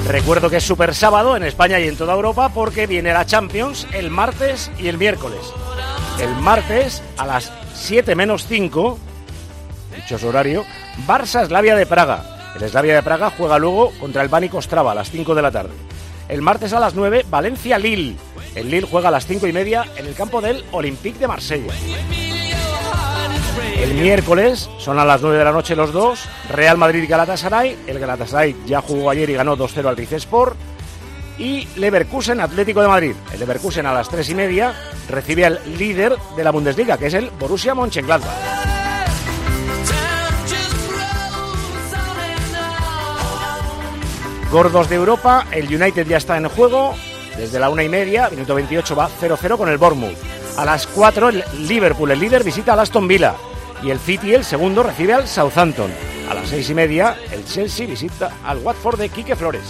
Recuerdo que es Super Sábado en España y en toda Europa porque viene la Champions el martes y el miércoles. El martes a las 7 menos 5, dichoso horario, Barça-Slavia de Praga. El Slavia de Praga juega luego contra el Baník Ostrava a las 5 de la tarde. El martes a las 9, Valencia-Lille. El Lille juega a las 5:30 en el campo del Olympique de Marsella. El miércoles son a las 9 de la noche los dos, Real Madrid y Galatasaray. El Galatasaray ya jugó ayer y ganó 2-0 al Rizespor. Y Leverkusen Atlético de Madrid. El Leverkusen a las 3:30 recibe al líder de la Bundesliga, que es el Borussia Mönchengladbach. Gordos de Europa, el United ya está en juego. Desde la 1:30, minuto 28, va 0-0 con el Bournemouth. A las 4 el Liverpool, el líder, visita al Aston Villa. Y el City, el segundo, recibe al Southampton. A las 6:30 el Chelsea visita al Watford de Quique Flores.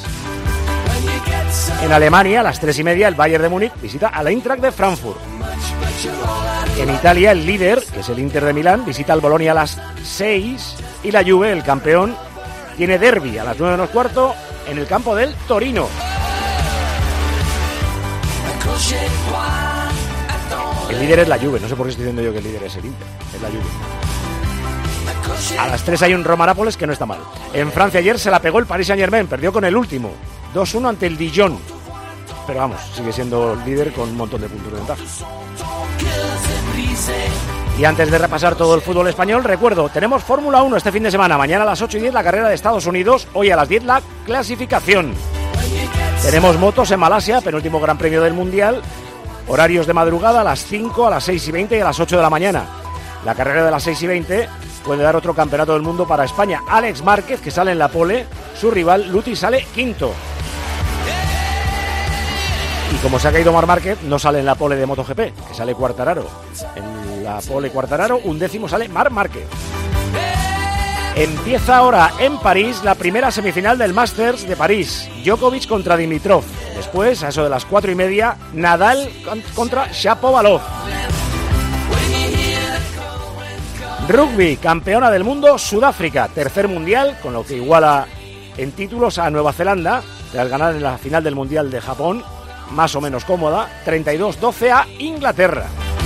En Alemania, a las 3:30 el Bayern de Múnich visita al Eintracht de Frankfurt. En Italia, el líder, que es el Inter de Milán, visita al Bolonia a las 6. Y la Juve, el campeón, tiene derbi a las 9 menos cuarto en el campo del Torino. El líder es la Juve, no sé por qué estoy diciendo yo que el líder es el Inter, es la Juve. A las 3 hay un Roma-Nápoles que no está mal. En Francia ayer se la pegó el Paris Saint-Germain, perdió con el último, 2-1 ante el Dijon. Pero vamos, sigue siendo líder con un montón de puntos de ventaja. Y antes de repasar todo el fútbol español, recuerdo, tenemos Fórmula 1 este fin de semana. Mañana a las 8:10 la carrera de Estados Unidos, hoy a las 10 la clasificación. Tenemos motos en Malasia, penúltimo Gran Premio del Mundial. Horarios de madrugada a las 5, a las 6:20 y a las 8 de la mañana. La carrera de las 6:20 puede dar otro campeonato del mundo para España. Alex Márquez, que sale en la pole, su rival Luti sale quinto. Y como se ha caído Marc Márquez, no sale en la pole de MotoGP, que sale Quartararo. En la pole Quartararo, 11º sale Marc Márquez. Empieza ahora en París la primera semifinal del Masters de París. Djokovic contra Dimitrov. Después, a eso de las 4:30, Nadal contra Shapovalov. Rugby, campeona del mundo, Sudáfrica. Tercer mundial, con lo que iguala en títulos a Nueva Zelanda, tras ganar en la final del mundial de Japón, más o menos cómoda, 32-12 a Inglaterra.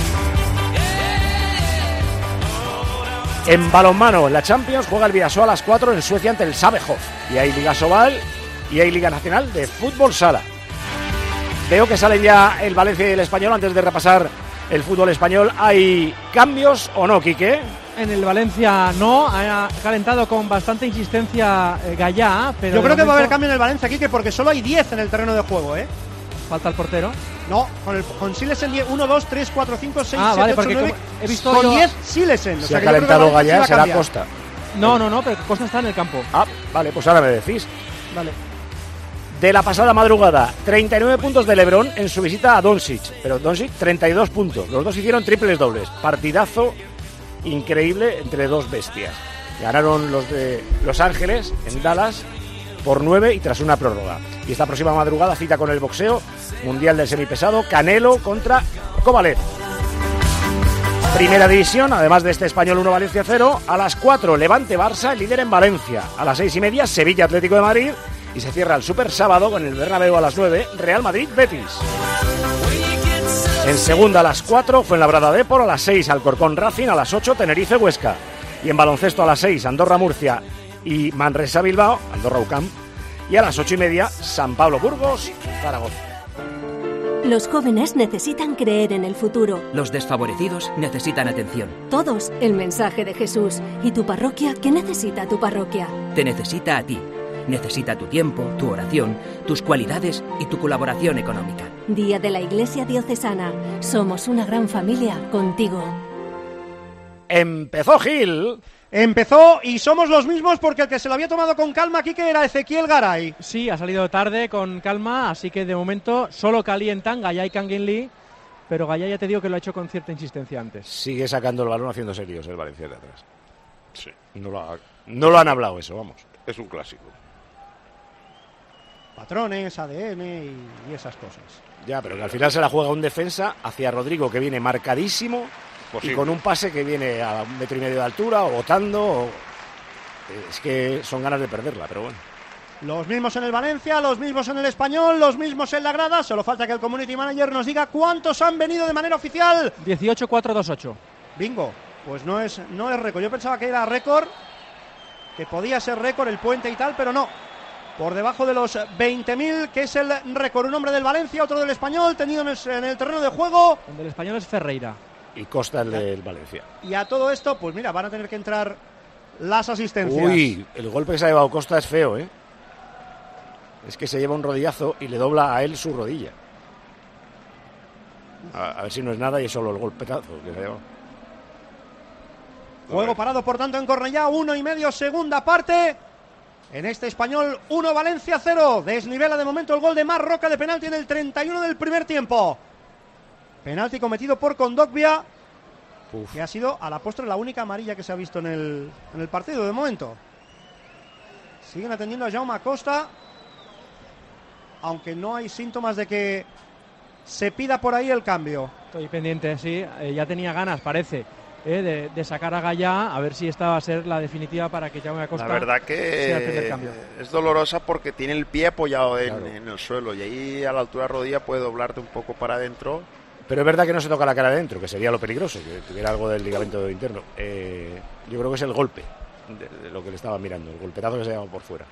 En balonmano, en la Champions, juega el Vidasoa a las 4 en Suecia ante el Sävehof. Y hay Liga Sobal y hay Liga Nacional de Fútbol Sala. Veo que sale ya el Valencia y el Español. Antes de repasar el fútbol español, ¿hay cambios o no, Quique? En el Valencia no, ha calentado con bastante insistencia Gallá, pero... Yo creo que va a haber cambio en el Valencia, Quique, porque solo hay 10 en el terreno de juego, ¿eh? Falta el portero. No, con Silesen 10, 1, 2, 3, 4, 5, 6, 7, vale, 8, 9, he visto con yo... 10 Silesen. Si ha calentado Gallá, será Costa. No, pero Costa está en el campo. Ah, vale, pues ahora me decís. Vale. De la pasada madrugada, 39 puntos de LeBron en su visita a Doncic, pero Doncic 32 puntos. Los dos hicieron triples dobles. Partidazo increíble entre dos bestias. Ganaron los de Los Ángeles en Dallas por 9 y tras una prórroga. Y esta próxima madrugada cita con el boxeo, mundial del semipesado, Canelo contra Kovalev. Primera división, además de este Español 1 Valencia 0, a las 4 Levante Barça, el líder en Valencia. A las 6:30 Sevilla Atlético de Madrid y se cierra el Super Sábado con el Bernabéu a las 9, Real Madrid Betis. En segunda a las 4 Fuenlabrada Depor, a las 6 Alcorcón Racing, a las 8 Tenerife Huesca. Y en baloncesto a las 6 Andorra Murcia y Manresa Bilbao, Andorra UCAM. Y a las 8:30 San Pablo Burgos, Zaragoza. Los jóvenes necesitan creer en el futuro. Los desfavorecidos necesitan atención. Todos el mensaje de Jesús. ¿Y tu parroquia? ¿Qué necesita tu parroquia? Te necesita a ti. Necesita tu tiempo, tu oración, tus cualidades y tu colaboración económica. Día de la Iglesia Diocesana. Somos una gran familia contigo. Empezó Gil. Empezó y somos los mismos porque el que se lo había tomado con calma, Quique, era Ezequiel Garay. Sí, ha salido tarde con calma, así que de momento solo calientan Gallá y Kangin Lee, pero Gallá ya te digo que lo ha hecho con cierta insistencia antes. Sigue sacando el balón haciendo serios el Valencia de atrás. Sí. No lo han hablado eso, vamos. Es un clásico. Patrones, ADN y esas cosas. Ya, pero que al final se la juega un defensa hacia Rodrigo, que viene marcadísimo. Posible. Y con un pase que viene a 1,5 metros de altura o botando. Es que son ganas de perderla, pero bueno. Los mismos en el Valencia, los mismos en el Español, los mismos en la grada. Solo falta que el community manager nos diga cuántos han venido de manera oficial. 18-4-2-8. Bingo. Pues no es récord. Yo pensaba que era récord, que podía ser récord el puente y tal, pero no. Por debajo de los 20.000, que es el récord. Un hombre del Valencia, otro del Español, tenido en el terreno de juego. El del Español es Ferreira. Y Costa el del Valencia. Y a todo esto, pues mira, van a tener que entrar las asistencias. Uy, el golpe que se ha llevado Costa es feo, ¿eh? Es que se lleva un rodillazo y le dobla a él su rodilla. A ver si no es nada y es solo el golpetazo que se ha llevado. Juego parado, por tanto, en Cornellá, 1,5, segunda parte. En este Español, 1, Valencia 0. Desnivela de momento el gol de Marroca de penalti en el 31 del primer tiempo. Penalti cometido por Kondogbia, que ha sido a la postre la única amarilla que se ha visto en el partido de momento. Siguen atendiendo a Jaume Acosta, aunque no hay síntomas de que se pida por ahí el cambio. Estoy pendiente, sí. Ya tenía ganas, parece, de sacar a Gallá, a ver si esta va a ser la definitiva para que Jaume Acosta la verdad que sea el primer cambio. Es dolorosa porque tiene el pie apoyado Claro. en el suelo y ahí a la altura de rodilla puede doblarte un poco para adentro. Pero es verdad que no se toca la cara adentro, que sería lo peligroso, que tuviera algo del ligamento interno. Yo creo que es el golpe de lo que le estaba mirando, el golpetazo que se ha llevado por fuera.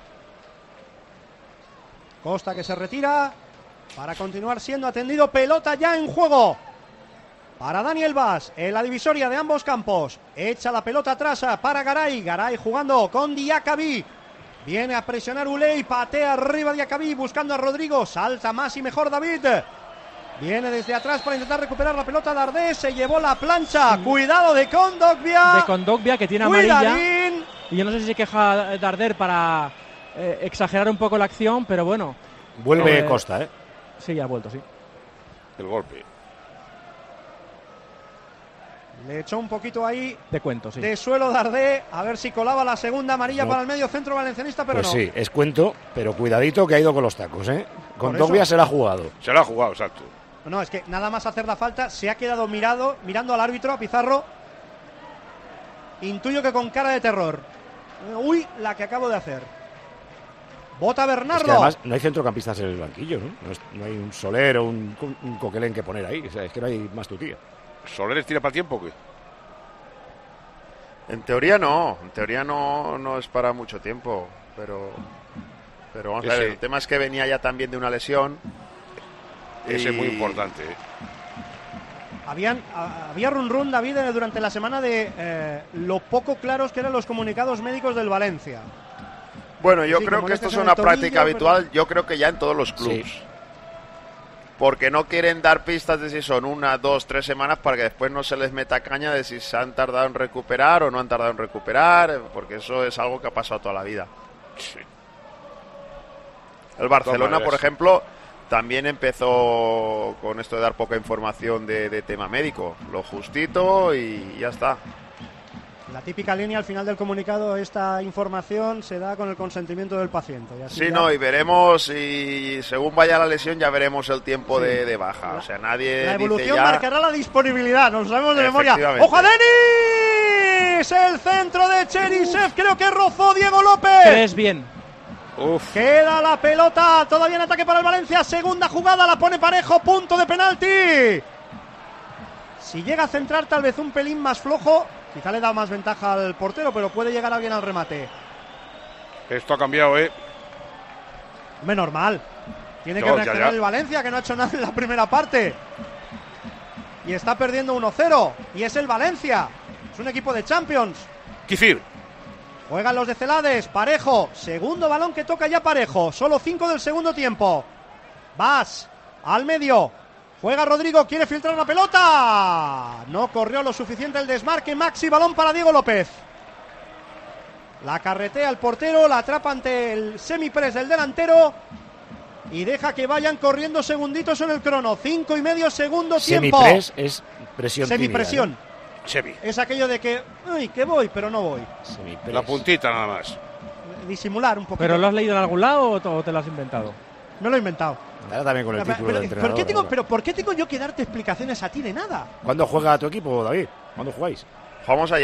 Costa que se retira para continuar siendo atendido. Pelota ya en juego para Daniel Vaz en la divisoria de ambos campos. Echa la pelota atrás para Garay. Garay jugando con Diacabí. Viene a presionar Uley, patea arriba Diacabí buscando a Rodrigo. Salta más y mejor David. Viene desde atrás para intentar recuperar la pelota. Dardé se llevó la plancha. Cuidado de Kondogbia. De Kondogbia, que tiene amarilla. Cuidadín. Y yo no sé si se queja Darder para exagerar un poco la acción, pero bueno. Vuelve Costa, ¿eh? Sí, ha vuelto, sí. El golpe. Le echó un poquito ahí De cuento, sí. de suelo Dardé. A ver si colaba la segunda amarilla No. para el medio centro valencianista, pero Pues no. sí, es cuento, pero cuidadito que ha ido con los tacos, ¿eh? Por Kondogbia eso. se la ha jugado. Se lo ha jugado, exacto. No, es que nada más hacer la falta, se ha quedado mirando al árbitro, a Pizarro. Intuyo que con cara de terror. Uy, la que acabo de hacer. Bota Bernardo. Es que además no hay centrocampistas en el banquillo, ¿no? No hay un Soler o un Coquelén que poner ahí. O sea, es que no hay más tu tía. ¿Soler tira para el tiempo o qué? En teoría no es para mucho tiempo, pero vamos a ver, el tema es que venía ya también de una lesión. Ese es muy importante. Había run David durante la semana de lo poco claros que eran los comunicados médicos del Valencia. Bueno, yo Sí, creo como que le esto es tocan una el tobillo, práctica habitual, yo creo que ya en todos los clubes. Sí. Porque no quieren dar pistas de si son 1, 2, 3 semanas para que después no se les meta caña de si se han tardado en recuperar o no han tardado en recuperar, porque eso es algo que ha pasado toda la vida. Sí. El Barcelona, maneras. por ejemplo, también empezó con esto de dar poca información de tema médico. Lo justito y ya está. La típica línea al final del comunicado, esta información se da con el consentimiento del paciente. Y así Sí, ya- no, y veremos, y según vaya la lesión ya veremos el tiempo Sí. de baja. O sea, nadie La dice evolución ya... marcará la disponibilidad, nos lo sabemos de memoria. Efectivamente. ¡Ojo a Denis! El centro de Cherisev, creo que rozó Diego López. Tres bien. Uf. Queda la pelota, todavía en ataque para el Valencia. Segunda jugada, la pone Parejo, punto de penalti. Si llega a centrar, tal vez un pelín más flojo. Quizá le da más ventaja al portero, pero puede llegar alguien al remate. Esto ha cambiado, ¿eh? Hombre, normal. Tiene que No, reaccionar ya. el Valencia, que no ha hecho nada en la primera parte. Y está perdiendo 1-0. Y es el Valencia. Es un equipo de Champions. Kicir. Juegan los de Celades, Parejo, segundo balón que toca ya Parejo, solo 5 del segundo tiempo. Vas al medio, juega Rodrigo, quiere filtrar la pelota. No corrió lo suficiente el desmarque, Maxi, balón para Diego López. La carretea el portero, la atrapa ante el semipress del delantero y deja que vayan corriendo segunditos en el crono. 5,5 segundo tiempo. Semipress es presión Semipresión. tímida, Chevy. Es aquello de que, uy, que voy, pero no voy. ¿eh? Semipress. La puntita nada más. Disimular un poquito. ¿Pero lo has leído en algún lado o te lo has inventado? Me lo he inventado. Ahora también con el título de entrenador. ¿Por qué tengo yo que darte explicaciones a ti de nada? ¿Cuándo juega tu equipo, David? ¿Cuándo jugáis? Jugamos ayer.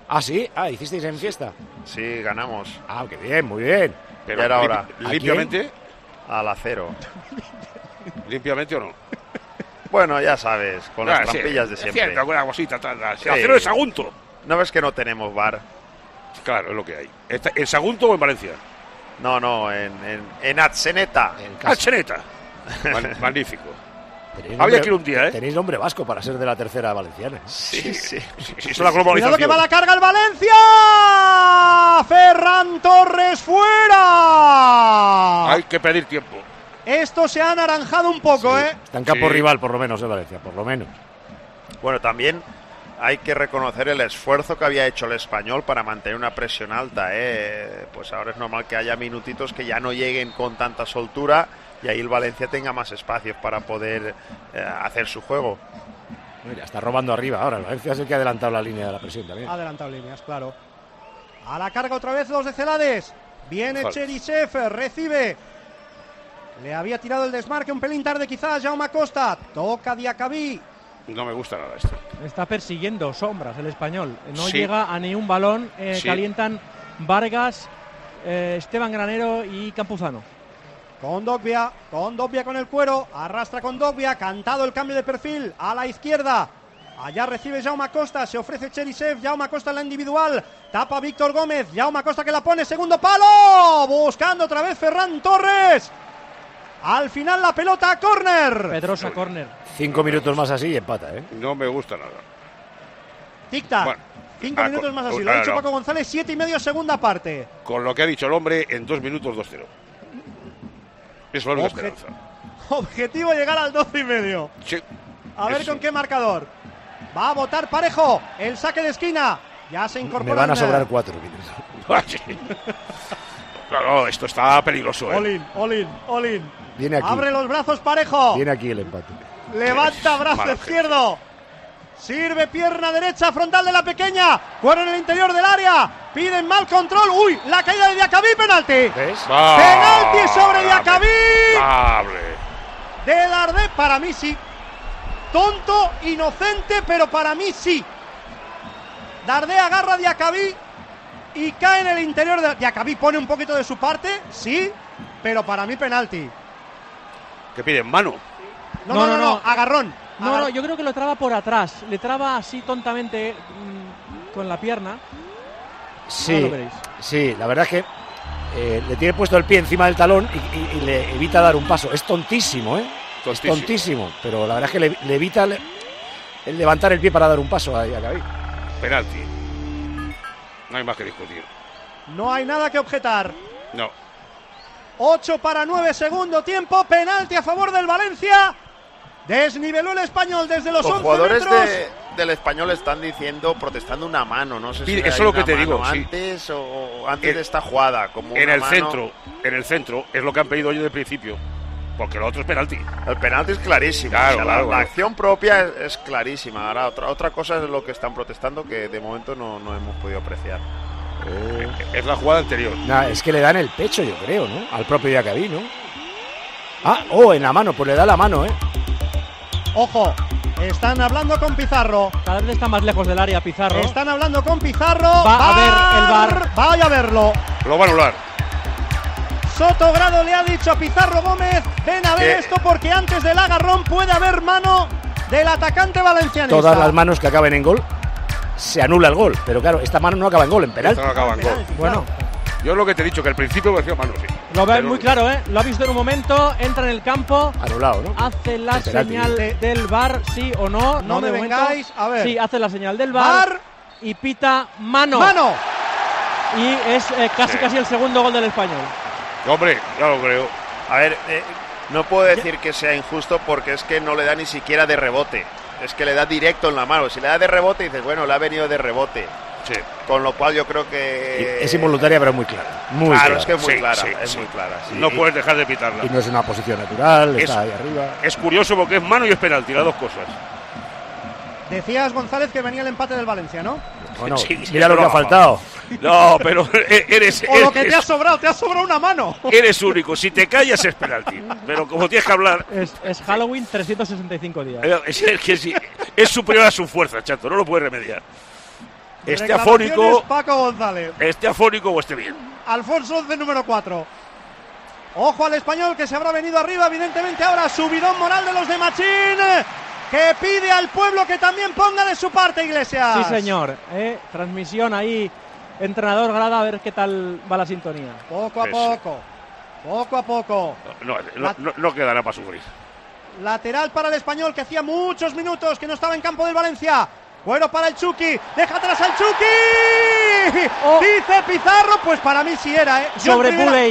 Ah, sí, hicisteis en fiesta. Sí, ganamos. Ah, qué bien, muy bien. Pero era hora. ¿Limpiamente? Al acero. ¿Limpiamente o no? Bueno, ya sabes, con las trampillas de siempre. Cierto, alguna cosita, tal. Sí. Acero de Sagunto. ¿No ves que no tenemos bar? Claro, es lo que hay. ¿En Sagunto o en Valencia? No, en Atzeneta. Atzeneta. Magnífico. Tenéis Había nombre- que ir un día, ¿eh? Tenéis nombre vasco para ser de la tercera valenciana. Sí. Sí, es una globalización. Cuidado que va la carga el Valencia. Ferran Torres fuera. Hay que pedir tiempo. Esto se ha anaranjado un poco, Sí, ¿eh? Está en campo Sí. rival, por lo menos, Valencia, por lo menos. Bueno, también hay que reconocer el esfuerzo que había hecho el Español para mantener una presión alta, Pues ahora es normal que haya minutitos que ya no lleguen con tanta soltura y ahí el Valencia tenga más espacios para poder hacer su juego. Mira, está robando arriba ahora. El Valencia es el que ha adelantado la línea de la presión también. Ha adelantado líneas, claro. A la carga otra vez los de Celades. Viene Falta. Cherisev, recibe. Le había tirado el desmarque un pelín tarde quizás Jaume Costa. Toca Diacabí. No me gusta nada esto. Está persiguiendo sombras el Español. No Sí. llega a ni un balón. Sí. Calientan Vargas, Esteban Granero y Campuzano. Con Dogbia con el cuero, arrastra con Dogbia, cantado el cambio de perfil a la izquierda. Allá recibe Jaume Costa, se ofrece Cherisev, Jaume Costa en la individual, tapa Víctor Gómez, Jaume Costa que la pone, segundo palo, buscando otra vez Ferran Torres. Al final la pelota a córner. Pedrosa córner. 5 minutos más así y empata, ¿eh? No me gusta nada. Tic-tac. Bueno. 5 minutos más así, lo ha no, dicho no. Paco González, 7:30 segunda parte. Con lo que ha dicho el hombre, en 2 minutos 2-0. Es la única Obje- esperanza. Objetivo llegar al 12:30. Sí. A ver Eso. con qué marcador. Va a votar Parejo. El saque de esquina. Ya se incorpora. Me van a Inner. sobrar 4. Sí. Claro, esto está peligroso, ¿eh? All in. Viene aquí. Abre los brazos Parejo. Viene aquí el empate. Levanta brazo Mala izquierdo. Sirve pierna derecha, frontal de la pequeña. Cuero en el interior del área. Piden mal control. Uy, la caída de Diacabí, penalti. ¿Ves? Penalti sobre Diacabí. De Dardé, para mí sí. Tonto, inocente, pero para mí sí. Dardé agarra a Diacabí y cae en el interior de... Diacabí pone un poquito de su parte, sí, pero para mí penalti. ¿Qué piden? ¿Mano? No, agarrón. No, yo creo que lo traba por atrás. Le traba así tontamente con la pierna. Ahora Sí, lo veréis. sí, la verdad es que le tiene puesto el pie encima del talón y le evita dar un paso. Es tontísimo, ¿eh? Tontísimo. Es tontísimo, pero la verdad es que le evita el levantar el pie para dar un paso a Diacabí. Penalti. No hay más que discutir. No hay nada que objetar. No. 8:09 segundo tiempo, penalti a favor del Valencia. Desniveló el Español desde los Los 11 jugadores metros. del Español están diciendo, protestando una mano. No sé si Sí, hay eso es lo que una te digo, mano sí. antes o antes de esta jugada. Como En una el mano. centro, es lo que han pedido ellos de principio. Porque lo otro es penalti. El penalti es clarísimo. Claro, O sea, claro, la claro. acción propia es clarísima. Ahora otra cosa es lo que están protestando que de momento no hemos podido apreciar. Es la jugada anterior. Nah, es que le dan el pecho, yo creo, ¿no? Al propio Diacabí, ¿no? En la mano, pues le da la mano, ¿eh? Ojo, están hablando con Pizarro. Cada vez está más lejos del área Pizarro. Están hablando con Pizarro. Va a ver el VAR. Vaya a verlo. Lo va a anular. Sotogrado le ha dicho a Pizarro Gómez, ven a ver esto porque antes del agarrón puede haber mano del atacante valencianista. Todas las manos que acaben en gol, se anula el gol. Pero claro, esta mano no acaba en gol, en penalti. Esto no acaba en gol. Bueno, Yo es lo que te he dicho, que al principio me decía mano, sí. lo ve Pero- muy claro, ¿eh? Lo ha visto en un momento, entra en el campo, Anulado, ¿no? hace la El penalti. señal del VAR, sí o no. No me de momento. vengáis, a ver. Sí, hace la señal del VAR, VAR. y pita mano. ¡Mano! Y es Sí. casi el segundo gol del Español. Hombre, ya lo creo. A ver, no puedo decir que sea injusto porque es que no le da ni siquiera de rebote. Es que le da directo en la mano. Si le da de rebote, dices, bueno, le ha venido de rebote. Sí. Con lo cual yo creo que... Es involuntaria, pero muy clara. Muy Claro, clara. es que es muy Sí, clara. sí, es sí. muy clara. Sí. No puedes dejar de pitarla. Y no es una posición natural, Es- está ahí arriba. Es curioso porque es mano y es penalti, las dos cosas. Decías, González, que venía el empate del Valencia, ¿no? Bueno, Sí, mira lo que pero ha faltado. No, pero eres O lo que te ha sobrado una mano. eres único. Si te callas es penalti. Pero como tienes que hablar, Es Halloween 365 días. es superior a su fuerza, chato. No lo puedes remediar. esté afónico, Paco González. esté afónico o esté bien. Alfonso 11, número 4. Ojo al Español, que se habrá venido arriba, evidentemente ahora subidón moral de los de Machín, que pide al pueblo que también ponga de su parte, Iglesias. Sí, señor. Transmisión ahí, entrenador grada, a ver qué tal va la sintonía. Poco a poco. No quedará para sufrir. Lateral para el Español, que hacía muchos minutos que no estaba en campo del Valencia. Bueno para el Chucky, deja atrás al Chucky. Dice Pizarro, pues para mí sí era, Sobre Buley.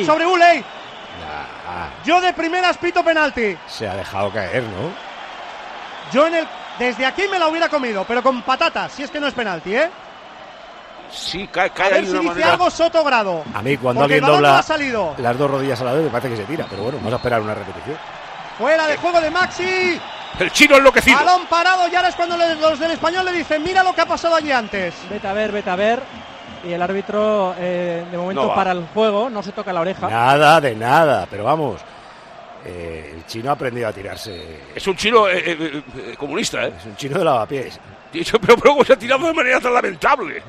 Yo de primeras pito penalti. Se ha dejado caer, ¿no? Yo desde aquí me la hubiera comido, pero con patatas, si es que no es penalti, Sí, cae A ver ahí de si una dice manera. algo Sotogrado. A mí cuando Porque alguien el balón no dobla ha salido. las dos rodillas a la vez me parece que se tira, pero bueno, vamos a esperar una repetición. Fuera de juego de Maxi. El chino enloquecido. Balón parado y ahora es cuando los del Español le dicen, mira lo que ha pasado allí antes. Vete a ver. Y el árbitro, de momento, No va. para el juego, no se toca la oreja. Nada de nada, pero vamos. El chino ha aprendido a tirarse. Es un chino comunista, Es un chino de lavapiés. Pero ¿cómo se ha tirado de manera tan lamentable?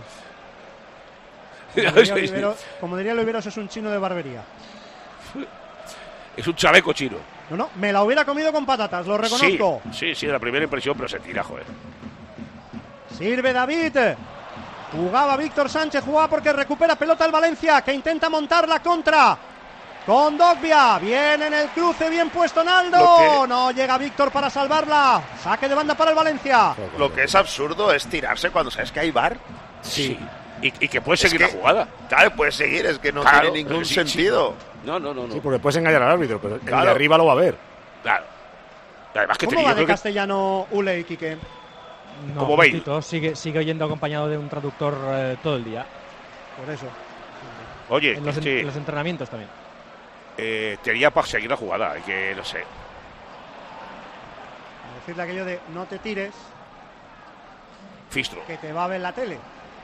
Como diría Oliveros, es un chino de barbería. Es un chaleco chino. No, me la hubiera comido con patatas, lo reconozco. Sí, la primera impresión, pero se tira, joder. Sirve David. Jugaba Víctor Sánchez, jugaba porque recupera pelota el Valencia, que intenta montar la contra. Con Dogbia, viene en el cruce, bien puesto Naldo. No llega Víctor para salvarla. Saque de banda para el Valencia. Lo que es absurdo es tirarse cuando sabes que hay VAR. Sí. Y que puedes seguir la jugada. Claro, puedes seguir, es que no Claro, tiene ningún sí. sentido. No. Sí, porque puedes engañar al árbitro, pero el de Claro. arriba lo va a ver. Claro. Además que ¿Cómo yo va de creo que castellano Ule y Quique? No, como Bale. justito, sigue oyendo acompañado de un traductor todo el día. Por eso. Oye, En los entrenamientos también. tenía para seguir la jugada, que no sé. Decirle aquello de no te tires, Fistro. que te va a ver la tele.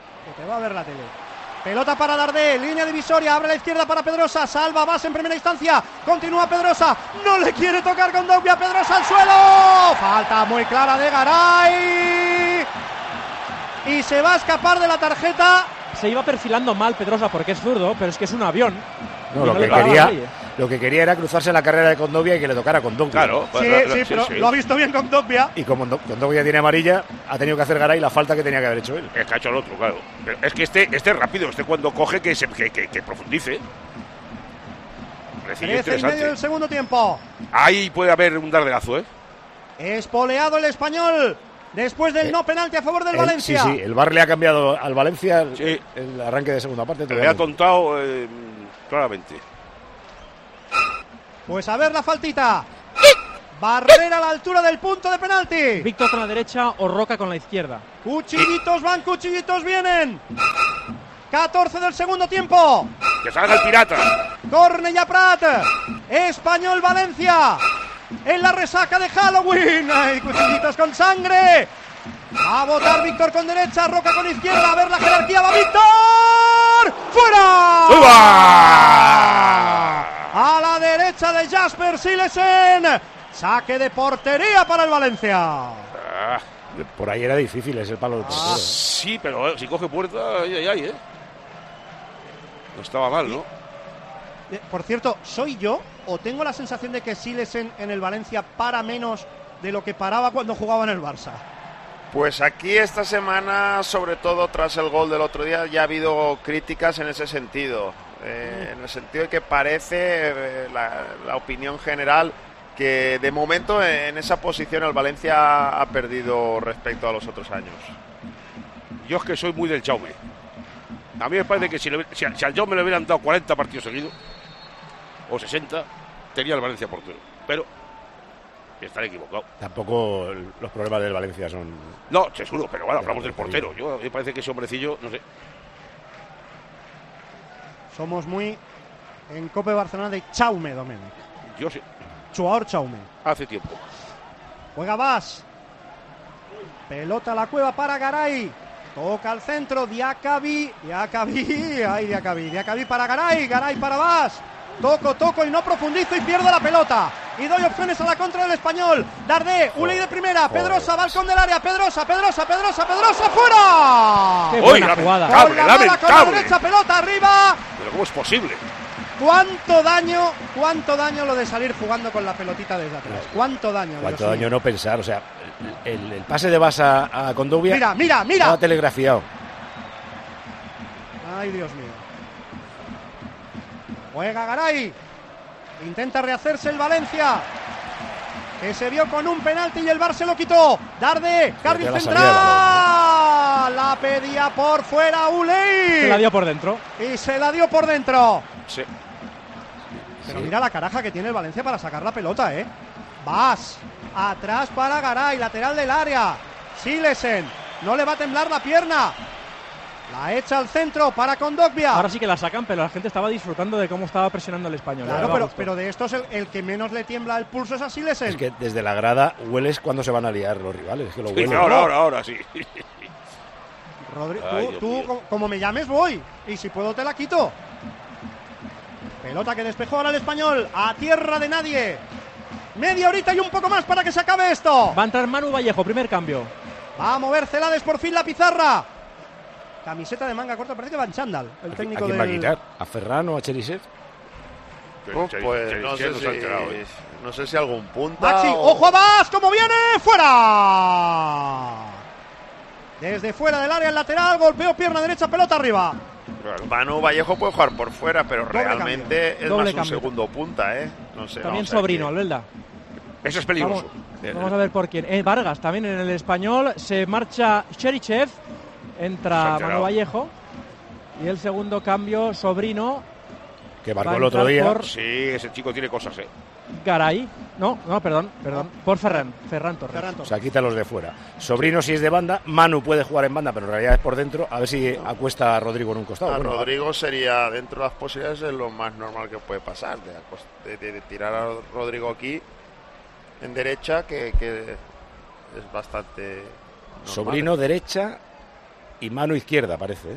Pelota para Dardé, línea divisoria, abre a la izquierda para Pedrosa, salva Vas en primera instancia, continúa Pedrosa, no le quiere tocar con Dogbia, Pedrosa al suelo, falta muy clara de Garay, y se va a escapar de la tarjeta. Se iba perfilando mal Pedrosa porque es zurdo, pero es que es un avión. No, Y lo no que le pagaba quería, nadie. lo que quería era cruzarse la carrera de Condovia y que le tocara con Dogbia. Claro. Pero lo ha visto bien con Dogbia. Y como Condovia tiene amarilla, ha tenido que hacer Garay la falta que tenía que haber hecho él. El que ha hecho el otro, claro. Pero es que este es rápido, cuando coge que profundice. Recibe 13 y medio interesante. del segundo tiempo. Ahí puede haber un dardegazo, Espoleado el Español después del no penalti a favor del Valencia. Sí, el VAR le ha cambiado al Valencia Sí. el arranque de segunda parte. Le ha tontado claramente. Pues a ver la faltita. Barrera a la altura del punto de penalti. Víctor con la derecha o Roca con la izquierda. Cuchillitos van, cuchillitos vienen. 14 del segundo tiempo. ¡Que salga el pirata! Cornellà Prat. Español Valencia. En la resaca de Halloween. Ay, cuchillitos con sangre. Va a votar Víctor con derecha, Roca con izquierda. A ver la jerarquía, va Víctor. ¡Fuera! ¡Suba! A la derecha de Jasper Silesen. Saque de portería para el Valencia. Ah, Por ahí era difícil, es el palo del portero. sí, pero si coge puerta, ay. No estaba mal, ¿no? Por cierto, ¿soy yo o tengo la sensación de que Silesen en el Valencia para menos de lo que paraba cuando jugaba en el Barça? Pues aquí esta semana, sobre todo tras el gol del otro día, ya ha habido críticas en ese sentido. En el sentido de que parece la opinión general que de momento en esa posición el Valencia ha perdido respecto a los otros años. Yo es que soy muy del Jaume. A mí me parece que si al Jaume le hubieran dado 40 partidos seguidos, o 60, tenía el Valencia portero. Pero estaré equivocado. Tampoco los problemas del Valencia son... No, seguro, pero bueno, hablamos del portero. A mí me parece que ese hombrecillo, no sé. Somos muy en Copa de Barcelona de Chaume, Domènech. Yo sé, Jugador Chaume. hace tiempo. Juega Vas. Pelota a la cueva para Garay. Toca al centro, Diakabi para Garay, Garay para Vas. Toco y no profundizo y pierdo la pelota. y doy opciones a la contra del Español. Dardé, Uley de primera, Pedrosa, balcón del área, Pedrosa, fuera. Qué buena jugada. Con la mala, con la derecha, pelota arriba. Pero ¿cómo es posible? ¿Cuánto daño lo de salir jugando con la pelotita desde atrás? ¿Cuánto daño? ¿Cuánto daño no pensar? O sea, el pase de Bas a Kondogbia. Mira. Estaba telegrafiado. Ay, Dios mío. Juega Garay. Intenta rehacerse el Valencia, que se vio con un penalti y el VAR se lo quitó. Darde, carril central. La pedía por fuera Uley. Se la dio por dentro. Y se la dio por dentro. Sí. Pero mira la caraja que tiene el Valencia para sacar la pelota, Vas. Atrás para Garay, lateral del área. Silesen. No le va a temblar la pierna. La echa al centro para Kondogbia. Ahora sí que la sacan, pero la gente estaba disfrutando de cómo estaba presionando el Español. Claro, pero de estos el que menos le tiembla el pulso es a Silesen. Es que desde la grada hueles cuando se van a liar los rivales. Es que lo Sí, hueles. ahora sí. Rodri, tú como me llames voy. Y si puedo te la quito. Pelota que despejó ahora el Español. A tierra de nadie. Media horita y un poco más para que se acabe esto. Va a entrar Manu Vallejo, primer cambio. Va a mover Celades por fin la pizarra. Camiseta de manga corta, parece que va en chándal. El técnico ¿A quién va a quitar? ¿A Ferran o a Cherisev? Pues no sé si algún punta. Maxi, ojo a Bas, como viene, fuera. Desde fuera del área el lateral, golpeo pierna derecha, pelota arriba. Claro. Manu Vallejo puede jugar por fuera, pero realmente es Doble más un cambio. segundo punta, No sé. También Sobrino, Albelda. Eso es peligroso. Vamos a ver por quién. Vargas también en el Español. Se marcha Cherichev. Entra Manu Vallejo. Y el segundo cambio, Sobrino. Que marcó el otro día. Sí, ese chico tiene cosas, Garay. No, perdón. Por Ferran Torres. O sea, quita los de fuera. Sobrino si es de banda. Manu puede jugar en banda, pero en realidad es por dentro. A ver si acuesta a Rodrigo en un costado. Rodrigo sería, dentro de las posibilidades, es lo más normal que puede pasar. De tirar a Rodrigo aquí en derecha, que es bastante normal. Sobrino derecha y Manu izquierda, parece.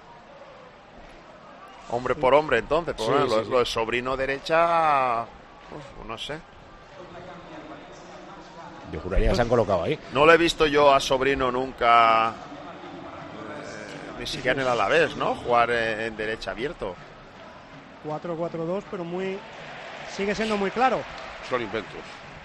Hombre por hombre, entonces. Pues Sí. Lo de Sobrino derecha, no sé. Yo juraría que se han colocado ahí. No le he visto yo a Sobrino nunca, ni siquiera en el Alavés, ¿no? Jugar en derecha abierto. 4-4-2, pero sigue siendo muy claro. Son inventos.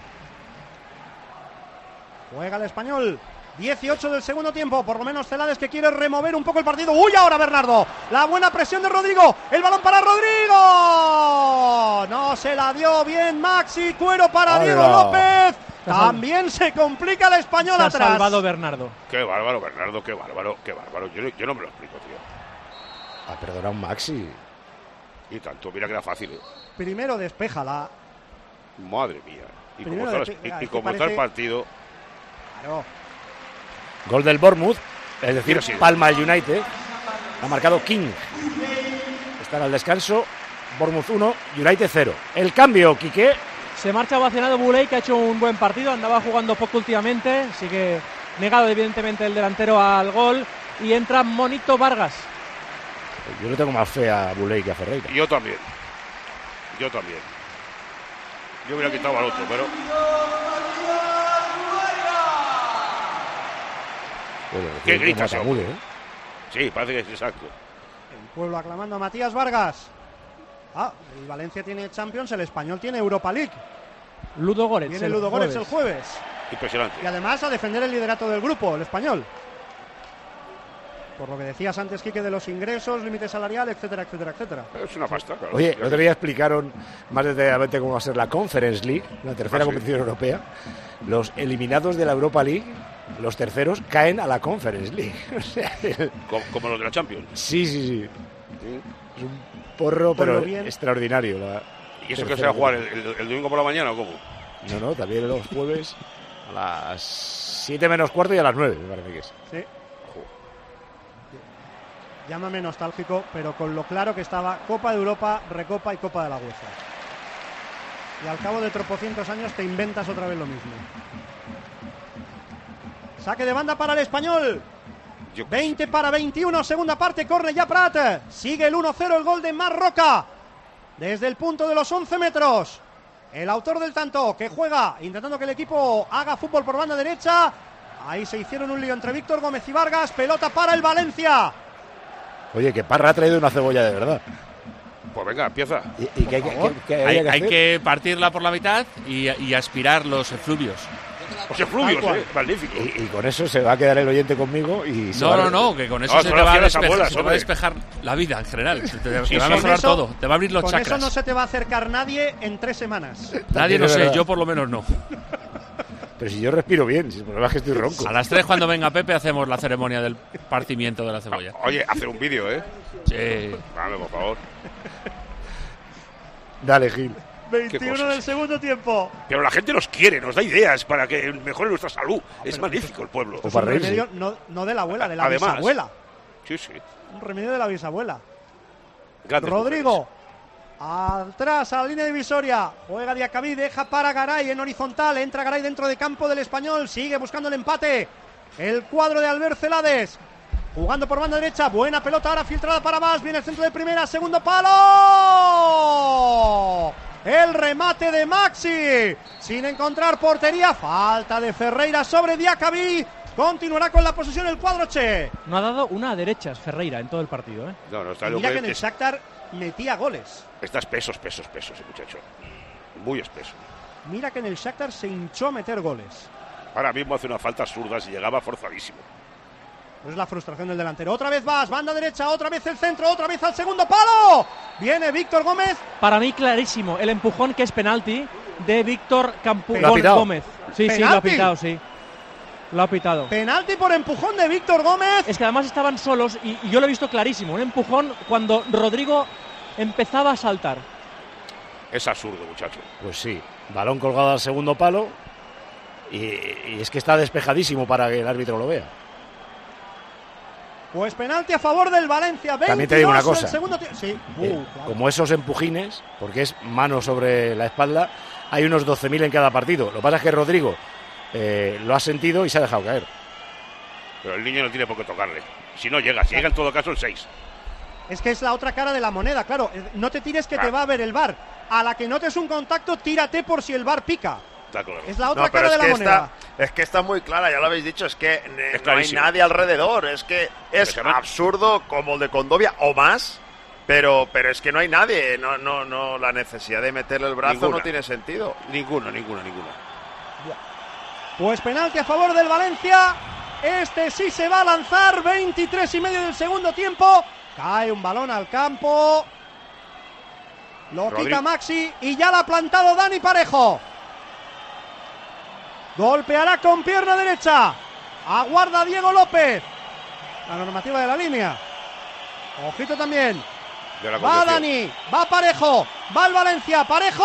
Juega el Español. 18 del segundo tiempo, por lo menos Celades, que quiere remover un poco el partido. ¡Uy, ahora Bernardo! La buena presión de Rodrigo. El balón para Rodrigo. No se la dio bien Maxi. Cuero para ¡Hala! Diego López. También se complica el Español Se ha atrás. salvado Bernardo. Qué bárbaro, Bernardo, qué bárbaro. Yo no me lo explico, tío. Ha perdonado un Maxi. Y tanto, mira que era fácil, Primero despéjala. Madre mía. Y Primero como está el partido. Claro. Gol del Bournemouth, es decir, Sí. palma el United. Ha marcado King. Están al descanso. Bournemouth 1, United 0. El cambio, Quique. Se marcha ovacionado Buley, que ha hecho un buen partido. Andaba jugando poco últimamente. Sigue negado, evidentemente, el delantero al gol. Y entra Monito Vargas. Yo no tengo más fe a Buley que a Ferreira. Yo también. Yo hubiera quitado al otro, pero. ¿Qué grita ese hombre? Sí, parece que es exacto. El pueblo aclamando a Matías Vargas. El Valencia tiene Champions, el Español tiene Europa League. Ludo Goretz. Viene Ludo Goretz el jueves. Impresionante. Y además a defender el liderato del grupo, el Español. Por lo que decías antes, Quique, de los ingresos, límite salarial, etcétera, etcétera, etcétera. Es una pasta, claro. Oye, el otro día explicaron más detalladamente cómo va a ser la Conference League, la tercera sí. competición europea. Los eliminados de la Europa League, los terceros, caen a la Conference League. O sea, Como los de la Champions. sí. Sí. Es un porro, Por lo pero bien. extraordinario. ¿Y eso que se va a jugar el domingo por la mañana o cómo? No, también los jueves a las 7 menos cuarto y a las 9, me parece que es. Sí. Llámame nostálgico, pero con lo claro que estaba Copa de Europa, Recopa y Copa de la UEFA. Y al cabo de tropocientos años te inventas otra vez lo mismo. Saque de banda para el Español. 20 para 21, segunda parte, corre ya Prat. Sigue el 1-0, el gol de Marroca. Desde el punto de los 11 metros. el autor del tanto, que juega intentando que el equipo haga fútbol por banda derecha. Ahí se hicieron un lío entre Víctor Gómez y Vargas. Pelota para el Valencia. Oye, que Parra ha traído una cebolla de verdad. Pues venga, empieza. ¿Y qué hay que partirla por la mitad y aspirar los efluvios. Los efluvios, magnífico. Y con eso se va a quedar el oyente conmigo y No, que con eso se te va a despejar la vida en general. Te va a mejorar todo, te va a abrir los chakras. Con eso no se te va a acercar nadie en 3 semanas. Nadie, no sé, yo por lo menos no. Pero si yo respiro bien, si el problema es que estoy ronco. A las 3 cuando venga Pepe hacemos la ceremonia del partimiento de la cebolla. Oye, hacer un vídeo, ¿eh? Sí. Vale, por favor. Dale, Gil. 21 del segundo tiempo. Pero la gente nos quiere, nos da ideas para que mejore nuestra salud. Es magnífico el pueblo. Es un remedio no de la abuela, de la bisabuela. Sí, sí. Un remedio de la bisabuela. Grandes Rodrigo. mujeres. Atrás a la línea divisoria. Juega Diacabí, deja para Garay en horizontal. Entra Garay dentro de campo del Español. Sigue buscando el empate. El cuadro de Albert Celades. Jugando por banda derecha. Buena pelota ahora filtrada para Bas. Viene el centro de primera. Segundo palo. El remate de Maxi. Sin encontrar portería. Falta de Ferreira sobre Diacabí. Continuará con la posesión el cuadro Che. No ha dado una a derechas Ferreira en todo el partido, ¿eh? No, está Mira que en el Shakhtar metía goles. Está espeso, ese muchacho. Muy espeso. Mira que en el Shakhtar se hinchó a meter goles. Ahora mismo hace unas faltas zurdas y llegaba forzadísimo. Es la frustración del delantero. Otra vez Bas, banda derecha, otra vez el centro, otra vez al segundo palo. Viene Víctor Gómez. Para mí clarísimo, el empujón que es penalti de Víctor Gómez. Sí, ¿Penalti? Sí, lo ha pitado, sí. Lo ha pitado. Penalti por empujón de Víctor Gómez. Es que además estaban solos y yo lo he visto clarísimo. Un empujón cuando Rodrigo empezaba a saltar. Es absurdo, muchacho. Pues sí, balón colgado al segundo palo y es que está despejadísimo para que el árbitro lo vea. Pues penalti a favor del Valencia. 22 También te digo una cosa. Sí. Claro. Como esos empujines, porque es mano sobre la espalda, hay unos 12.000 en cada partido. Lo que pasa es que Rodrigo lo ha sentido y se ha dejado caer. Pero el niño no tiene por qué tocarle. Si no llega, si llega en todo caso el 6. Es que es la otra cara de la moneda, claro. No te tires que te va a ver el VAR. A la que notes un contacto, tírate por si el VAR pica. Claro. Es la otra cara de la moneda. Es que está muy clara, ya lo habéis dicho, es que no hay clarísimo. nadie alrededor, es que es absurdo como el de Condovia o más, pero es que no hay nadie, no la necesidad de meterle el brazo no tiene sentido. Ninguna. Pues penalti a favor del Valencia. Este sí se va a lanzar, 23:30 del segundo tiempo. Cae un balón al campo. Lo quita Maxi y ya la ha plantado Dani Parejo. Golpeará con pierna derecha. Aguarda Diego López. La normativa de la línea. Ojito también. Va Dani, va Parejo, va el Valencia. Parejo.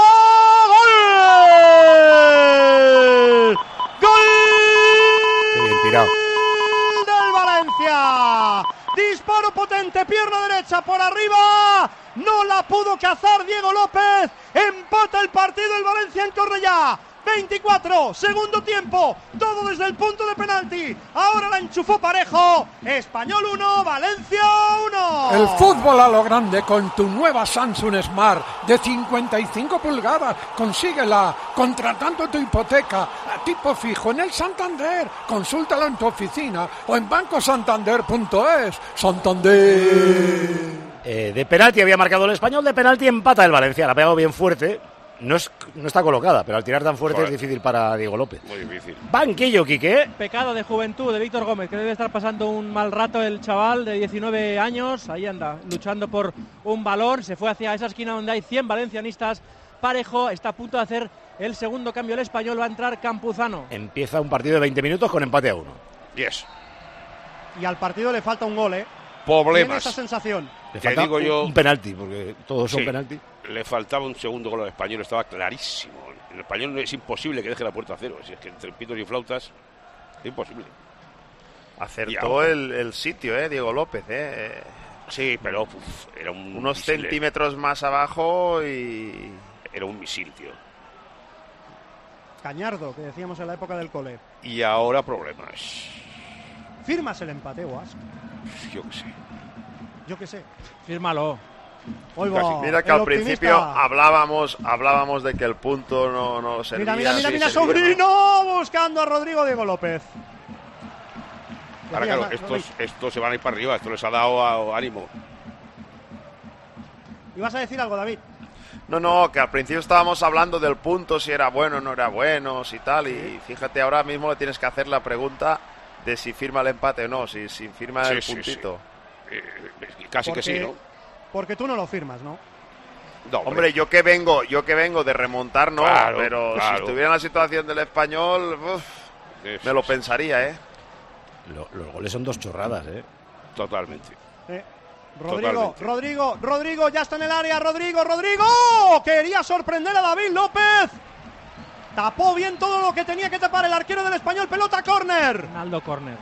¡Gol! ¡Gol! Qué bien tirado. Del Valencia. Disparo potente, pierna derecha por arriba. No la pudo cazar Diego López. Empata el partido el Valencia en Cornellá. 24, segundo tiempo, todo desde el punto de penalti. Ahora la enchufó Parejo. Español 1, Valencia 1. El fútbol a lo grande con tu nueva Samsung Smart de 55 pulgadas. Consíguela contratando tu hipoteca a tipo fijo en el Santander. Consúltalo en tu oficina o en bancosantander.es. Santander. De penalti había marcado el Español, de penalti empata el Valencia. La ha pegado bien fuerte. No está colocada, pero al tirar tan fuerte es difícil para Diego López. Muy difícil. Banquillo, Quique. Pecado de juventud de Víctor Gómez, que debe estar pasando un mal rato el chaval de 19 años. Ahí anda, luchando por un balón. Se fue hacia esa esquina donde hay 100 valencianistas. Parejo está a punto de hacer el segundo cambio el Español. Va a entrar Campuzano. Empieza un partido de 20 minutos con empate a 1. Yes. Y al partido le falta un gol, ¿eh? Problemas. Tiene esa sensación. Le falta digo yo, un penalti, porque todos son penalti. Le faltaba un segundo gol al Español, estaba clarísimo. El Español es imposible que deje la puerta a cero. Si es que entre pitos y flautas es imposible. Acertó el sitio, Diego López, Sí, pero era unos centímetros más abajo y era un misil, tío. Cañardo, que decíamos en la época del cole. Y ahora problemas. ¿Firmas el empate, Guas? Yo qué sé. Yo qué sé. Fírmalo. Mira que al principio hablábamos de que el punto no servía. Mira, Sobrino buscando a Rodrigo Diego López. Ahora claro, estos se van a ir para arriba, esto les ha dado ánimo. ¿Ibas a decir algo, David? No, que al principio estábamos hablando del punto, si era bueno o no era bueno, si tal, y fíjate, ahora mismo le tienes que hacer la pregunta de si firma el empate o no, si firma el puntito. Casi que sí, ¿no? Porque tú no lo firmas, ¿no? No, hombre, yo que vengo de remontar, no, claro, pero si estuviera en la situación del Español, me lo pensaría, ¿eh? Los goles son 2 chorradas, ¿eh? Totalmente. Rodrigo, ya está en el área, Rodrigo, quería sorprender a David López, tapó bien todo lo que tenía que tapar el arquero del Español, pelota córner. Naldo córner.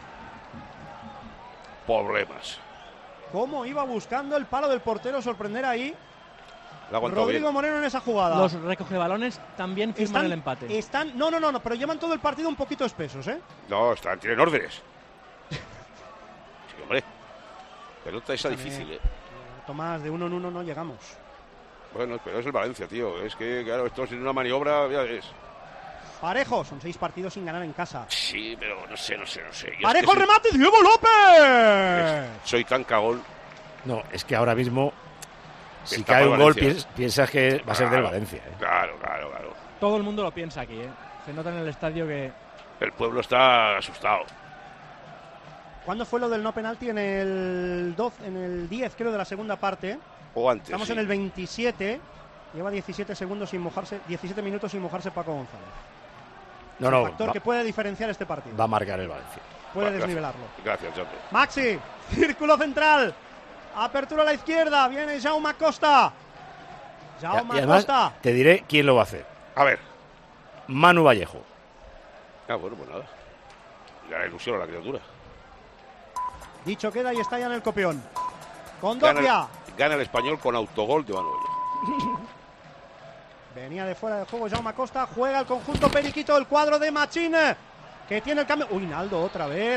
Problemas. ¿Cómo iba buscando el palo del portero sorprender ahí? Rodrigo bien. Moreno en esa jugada. Los recogebalones también firman el empate. No, pero llevan todo el partido un poquito espesos, ¿eh? No, tienen órdenes. Sí, hombre. Pelota esa difícil, ¿eh? Tomás, de 1 en 1 no llegamos. Bueno, pero es el Valencia, tío. Es que, claro, esto sin una maniobra, ya es. Parejo, son 6 partidos sin ganar en casa. Sí, pero no sé. Parejo el remate, Diego López. Soy tan cagón. No, es que ahora mismo, si cae un gol, piensas que va a ser del Valencia, ¿eh? Claro. Todo el mundo lo piensa aquí, ¿eh? Se nota en el estadio que... El pueblo está asustado. ¿Cuándo fue lo del no penalti? En el 10, creo, de la segunda parte. O antes. Estamos en el 27. Lleva 17 minutos sin mojarse Paco González. Un factor que puede diferenciar este partido. Va a marcar el Valencia. Puede desnivelarlo. Gracias, Jaume. Maxi, círculo central. Apertura a la izquierda. Viene Jaume Costa. Costa. Te diré quién lo va a hacer. A ver. Manu Vallejo. Bueno, pues nada. La ilusión a la criatura. Dicho queda y está ya en el copión. Condovia. Gana el Español con autogol de Manu Vallejo. Venía de fuera de juego Jaume Costa. Juega el conjunto periquito, el cuadro de Machine, que tiene el cambio. Naldo otra vez.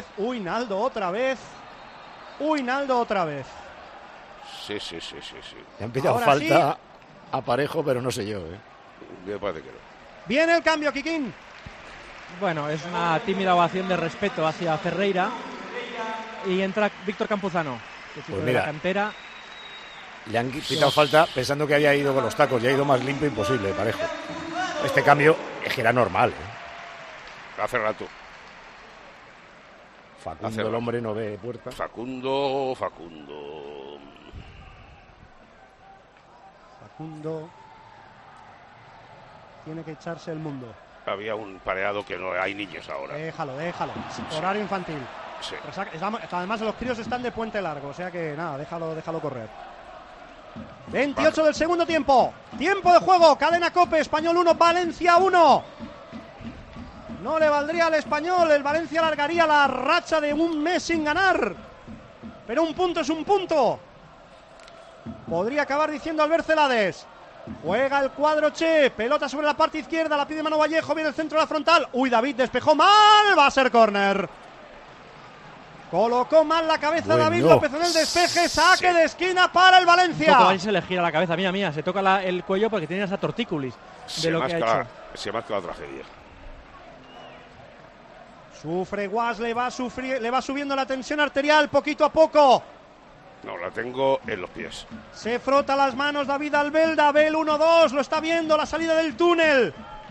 Sí. Le han pillado falta a Parejo, pero no sé yo, ¿eh? Me parece que no. Viene el cambio, Kikín. Bueno, es una tímida ovación de respeto hacia Ferreira. Y entra Víctor Campuzano, que es de la cantera. Le han quitado falta pensando que había ido con los tacos y ha ido más limpio imposible, Parejo. Este cambio es que era normal, ¿eh? Hace rato. Facundo, el hombre no ve puerta. Facundo. Tiene que echarse el mundo. Había un pareado que no hay niños ahora. Déjalo. Horario infantil. Sí. Además los críos están de puente largo, o sea que nada, déjalo correr. 28 del segundo tiempo. Tiempo de juego, cadena COPE, Español 1, Valencia 1. No le valdría al Español, el Valencia alargaría la racha de un mes sin ganar. Pero un punto es un punto. Podría acabar diciendo Albert Celades. Juega el cuadro Che, pelota sobre la parte izquierda, la pide Manu Vallejo, viene el centro de la frontal. David despejó mal, va a ser córner. Colocó mal la cabeza David López en el despeje, saque de esquina para el Valencia. Ahí se le gira la cabeza, mía, se toca el cuello porque tiene esa tortícolis de lo que ha hecho. Se marca la tragedia. Sufre Guas, le va subiendo la tensión arterial poquito a poco. No, la tengo en los pies. Se frota las manos David Albelda, ve el 1-2, lo está viendo, la salida del túnel.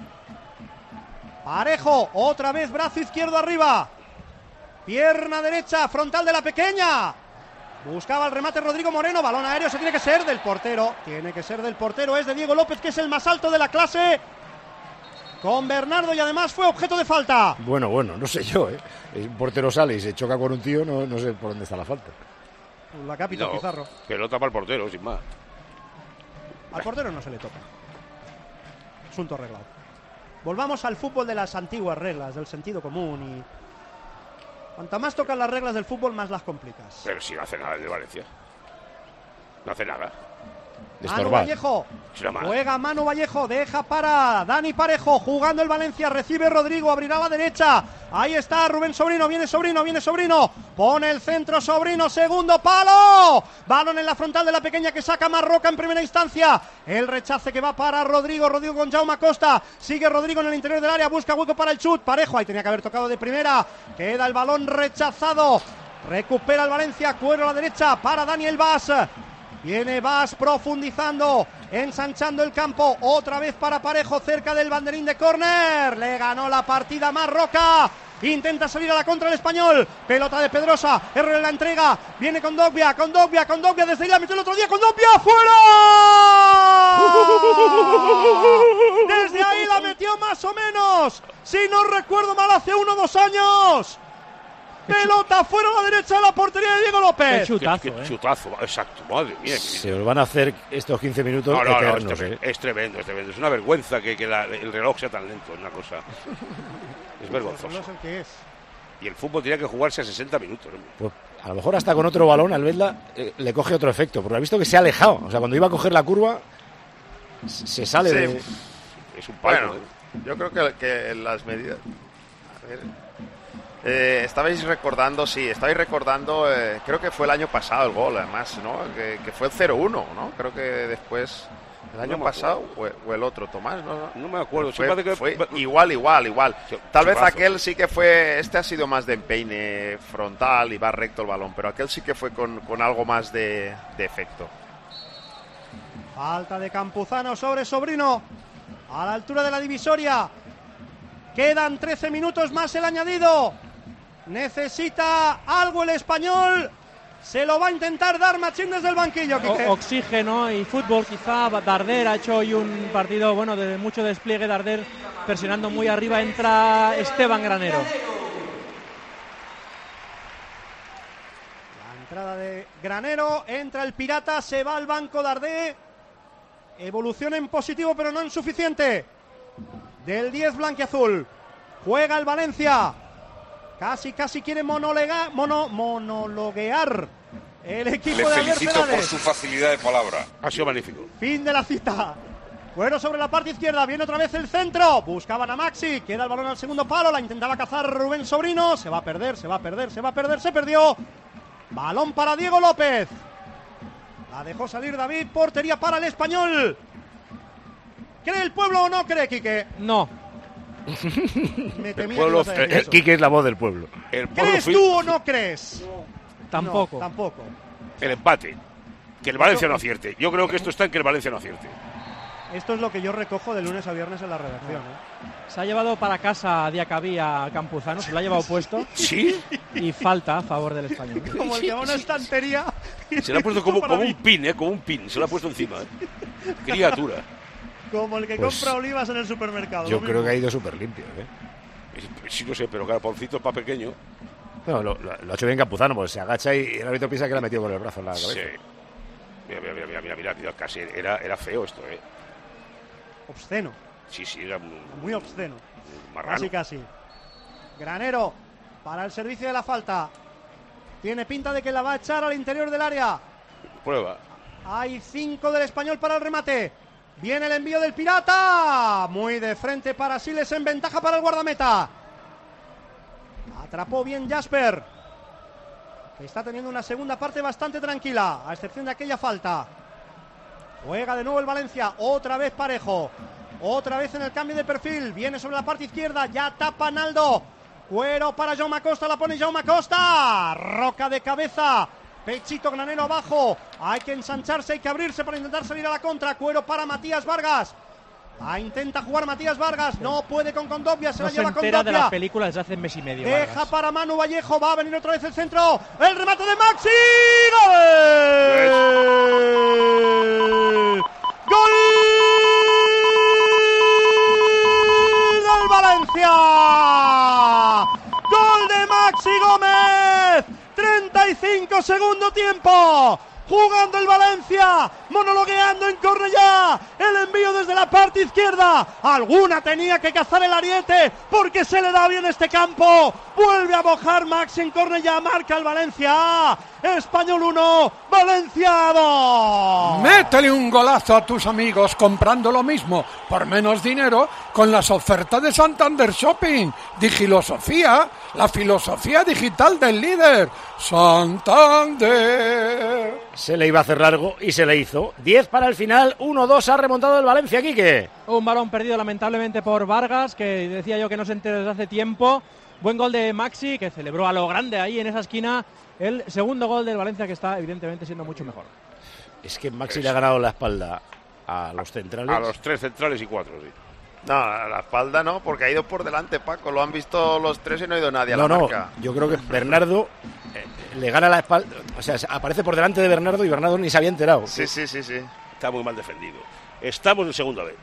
Parejo, otra vez brazo izquierdo arriba. Pierna derecha, frontal de la pequeña. Buscaba el remate Rodrigo Moreno, balón aéreo, tiene que ser del portero, es de Diego López, que es el más alto de la clase. Con Bernardo y además fue objeto de falta. Bueno, no sé yo, ¿eh? Un portero sale y se choca con un tío, no sé por dónde está la falta. La capita Pizarro. Pelota para el portero, sin más. Al portero no se le toca. Asunto arreglado. Volvamos al fútbol de las antiguas reglas, del sentido común y... Cuanto más tocan las reglas del fútbol, más las complicas. Pero si no hace nada el de Valencia. No hace nada. Manu Vallejo. Juega Manu Vallejo, deja para Dani Parejo, jugando el Valencia, recibe Rodrigo, abrirá a la derecha. Ahí está Rubén Sobrino, viene Sobrino. Pone el centro Sobrino, segundo palo. Balón en la frontal de la pequeña que saca Marroca en primera instancia. El rechace que va para Rodrigo con Jaume Costa. Sigue Rodrigo en el interior del área, busca hueco para el chut. Parejo, ahí tenía que haber tocado de primera. Queda el balón rechazado. Recupera el Valencia, Cuero a la derecha para Daniel Bas. Viene Bas profundizando, ensanchando el campo, otra vez para Parejo cerca del banderín de córner. Le ganó la partida Marroca. Intenta salir a la contra el Español. Pelota de Pedrosa, error en la entrega. Viene con Dogbia desde ahí la metió el otro día con Dogbia. ¡Fuera! Desde ahí la metió más o menos, si no recuerdo mal, hace 1 o 2 años. Pelota fuera a la derecha de la portería de Diego López. Qué chutazo, exacto, madre mía. Se os van a hacer estos 15 minutos eternos. Es tremendo. Es una vergüenza que el reloj sea tan lento, es una cosa. Es vergonzoso. No sé qué es. Y el fútbol tiene que jugarse a 60 minutos. Pues a lo mejor hasta con otro balón al Vesla le coge otro efecto, porque ha visto que se ha alejado. O sea, cuando iba a coger la curva, se sale de... Es un palo. Bueno, yo creo que las medidas... A ver... estabais recordando, creo que fue el año pasado el gol, además, ¿no? Que fue el 0-1, ¿no? Creo que después, el año pasado, o el otro, Tomás, no me acuerdo. Fue igual. Tal vez aquel sí que fue, este ha sido más de empeine frontal y va recto el balón, pero aquel sí que fue con algo más de efecto. Falta de Campuzano sobre Sobrino, a la altura de la divisoria. Quedan 13 minutos más el añadido. Necesita algo el Español. Se lo va a intentar dar Machín desde el banquillo. Oxígeno y fútbol quizá. Darder ha hecho hoy un partido de mucho despliegue. Darder presionando muy arriba. Entra Esteban Granero. La entrada de Granero. Entra el Pirata. Se va al banco Darder. Evolución en positivo pero no en suficiente. Del 10 blanquiazul. Juega el Valencia. Casi quiere monologuear el equipo de Albert felicito Celades. por su facilidad de palabra. Ha sido magnífico. Fin de la cita. Bueno, sobre la parte izquierda. Viene otra vez el centro. Buscaban a Maxi. Queda el balón al segundo palo. La intentaba cazar Rubén Sobrino. Se va a perder. Se perdió. Balón para Diego López. La dejó salir David. Portería para el Español. ¿Cree el pueblo o no cree, Quique? No. Me temía el pueblo, que ibas a decir eso. Quique es la voz del pueblo. ¿Crees tú o no crees? Tampoco. No, tampoco. El empate. Que el Valencia no acierte. Yo creo que esto está en que el Valencia no acierte. Esto es lo que yo recojo de lunes a viernes en la redacción. Se ha llevado para casa Diacabí a Campuzano, se lo ha llevado puesto. ¿Sí? Y falta a favor del Español. Como el que va a una estantería. Se lo ha puesto como un pin, como un pin. Se lo ha puesto encima. Criatura. Como el que compra olivas en el supermercado. Yo creo que ha ido súper limpio, Sí, no sé, pero Poncito es para pequeño. No, lo ha hecho bien Campuzano, porque se agacha y el árbitro piensa que le ha metido con el brazo en la cabeza. Sí. Mira, casi era feo esto, Obsceno. Sí, era muy obsceno. Marrano. Casi. Granero para el servicio de la falta. Tiene pinta de que la va a echar al interior del área. Prueba. Hay 5 del Español para el remate. Viene el envío del Pirata. Muy de frente para Siles, en ventaja para el guardameta. Atrapó bien Jasper, que está teniendo una segunda parte bastante tranquila, a excepción de aquella falta. Juega de nuevo el Valencia, otra vez Parejo. Otra vez en el cambio de perfil. Viene sobre la parte izquierda, ya tapa Naldo. Cuero para Jaume Costa, la pone Jaume Costa. Roca de cabeza. Pechito Granero abajo. Hay que ensancharse, hay que abrirse para intentar salir a la contra. Cuero para Matías Vargas. Intenta jugar Matías Vargas. No puede con Condovia. Se la lleva Condovia. No se entera de las películas desde hace mes y medio. Deja Vargas. para Manu Vallejo. Va a venir otra vez el centro. El remate de Maxi. ¡Gol! ¡Gol del Valencia! ¡Gol de Maxi Gómez! 35 segundo tiempo. Jugando el Valencia, monologueando en Cornellá, el envío desde la parte izquierda. Alguna tenía que cazar el ariete porque se le da bien este campo. Vuelve a mojar Max en Cornellá, marca el Valencia. Español 1, Valencia 2. Métele un golazo a tus amigos comprando lo mismo por menos dinero con las ofertas de Santander Shopping. Digilosofía, la filosofía digital del líder. Santander. Se le iba a hacer largo y se le hizo. 10 para el final, 1-2 ha remontado el Valencia, Quique. Un balón perdido lamentablemente por Vargas, que decía yo que no se entera desde hace tiempo. Buen gol de Maxi, que celebró a lo grande ahí en esa esquina el segundo gol del Valencia, que está evidentemente siendo mucho mejor. Es que Maxi le ha ganado la espalda a los centrales. A los 3 centrales y 4, sí. No, a la espalda no, porque ha ido por delante, Paco. Lo han visto los 3 y no ha ido nadie a la marca. Yo creo que Bernardo le gana la espalda. O sea, aparece por delante de Bernardo y Bernardo ni se había enterado. Sí. Está muy mal defendido. Estamos en segunda vez.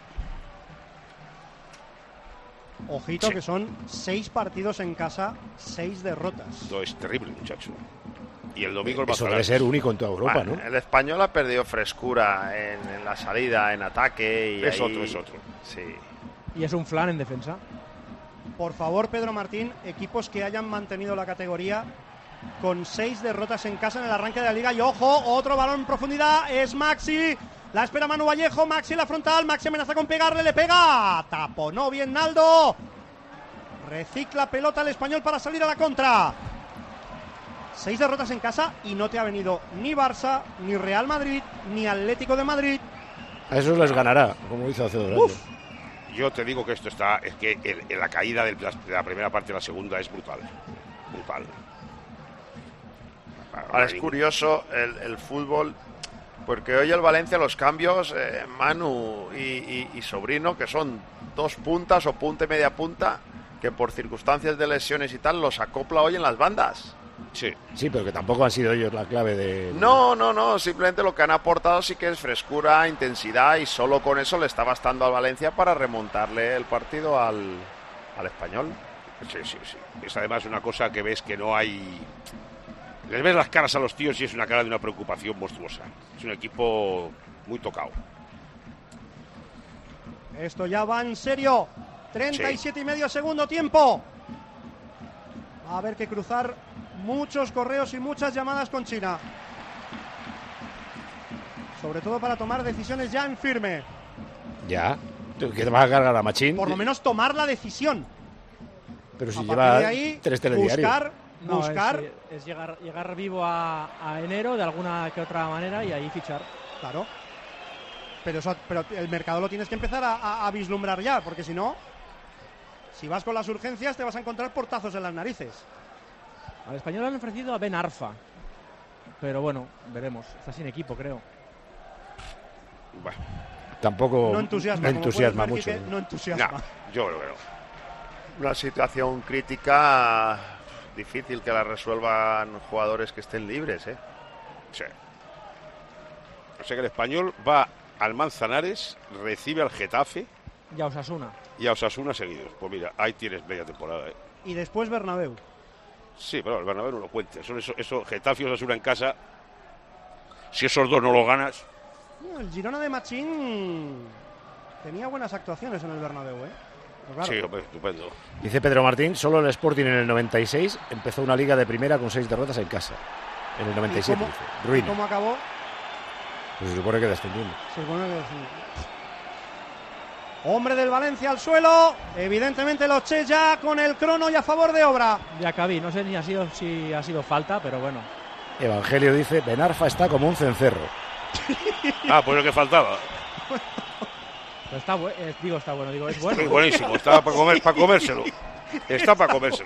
Ojito, que son 6 partidos en casa, 6 derrotas. Esto es terrible, muchacho. Y el domingo eso debe ser único en toda Europa, ¿no? El Español ha perdido frescura en la salida, en ataque. Y es ahí... otro. Sí. Y es un flan en defensa. Por favor, Pedro Martín, equipos que hayan mantenido la categoría con 6 derrotas en casa en el arranque de la Liga. Y ojo, otro balón en profundidad, es Maxi. La espera Manu Vallejo, Maxi en la frontal, Maxi amenaza con pegarle, le pega. Taponó bien Naldo. Recicla pelota el Español para salir a la contra. 6 derrotas en casa y no te ha venido ni Barça, ni Real Madrid, ni Atlético de Madrid. A esos les ganará, como hizo hace 2 años. Yo te digo que esto está... Es que la caída de la primera parte a la segunda es brutal. Brutal. Ahora es curioso el fútbol, porque hoy el Valencia los cambios, Manu y Sobrino, que son 2 puntas o punta y media punta, que por circunstancias de lesiones y tal los acopla hoy en las bandas. Sí, pero que tampoco han sido ellos la clave de... No, simplemente lo que han aportado sí que es frescura, intensidad, y solo con eso le está bastando al Valencia para remontarle el partido al Español. Sí. Es además una cosa que ves que no hay... Les ves las caras a los tíos y es una cara de una preocupación monstruosa. Es un equipo muy tocado. Esto ya va en serio. 37 y medio segundo tiempo. Va a haber que cruzar muchos correos y muchas llamadas con China. Sobre todo para tomar decisiones ya en firme. Ya. ¿Que te vas a cargar a Machín? Por lo menos tomar la decisión. Pero si lleva 3 telediarios. Buscar. Es llegar vivo a enero de alguna que otra manera y ahí fichar. Claro. Pero el mercado lo tienes que empezar a vislumbrar ya, porque si no, si vas con las urgencias te vas a encontrar portazos en las narices. Al Español le han ofrecido a Ben Arfa, pero bueno, veremos. Está sin equipo, creo. Bueno, tampoco no entusiasma, me entusiasma mucho. Quique, no entusiasma. No, yo creo que no. Una situación crítica difícil que la resuelvan jugadores que estén libres, ¿eh? Sí. O sea que el Español va al Manzanares, recibe al Getafe y a Osasuna. Y a Osasuna seguidos. Pues mira, ahí tienes media temporada, ¿eh? Y después Bernabéu. Sí, pero el Bernabéu no lo cuente. Eso Getafe y Osasuna en casa, si esos 2 no lo ganas... El Girona de Machín tenía buenas actuaciones en el Bernabéu, ¿eh? Claro. Sí, hombre, estupendo. Dice Pedro Martín, solo el Sporting en el 96 empezó una liga de primera con 6 derrotas en casa. En el 97, dice. Ruina. ¿Y cómo acabó? Pues se supone que descendiendo. Hombre del Valencia al suelo. Evidentemente los Che ya con el crono y a favor de obra. Ya cabí, no sé ni si ha sido falta, pero bueno. Evangelio dice, Benarfa está como un cencerro. Pues lo que faltaba. Pero está bueno, es bueno. Es buenísimo, está para comérselo. Está para comérselo.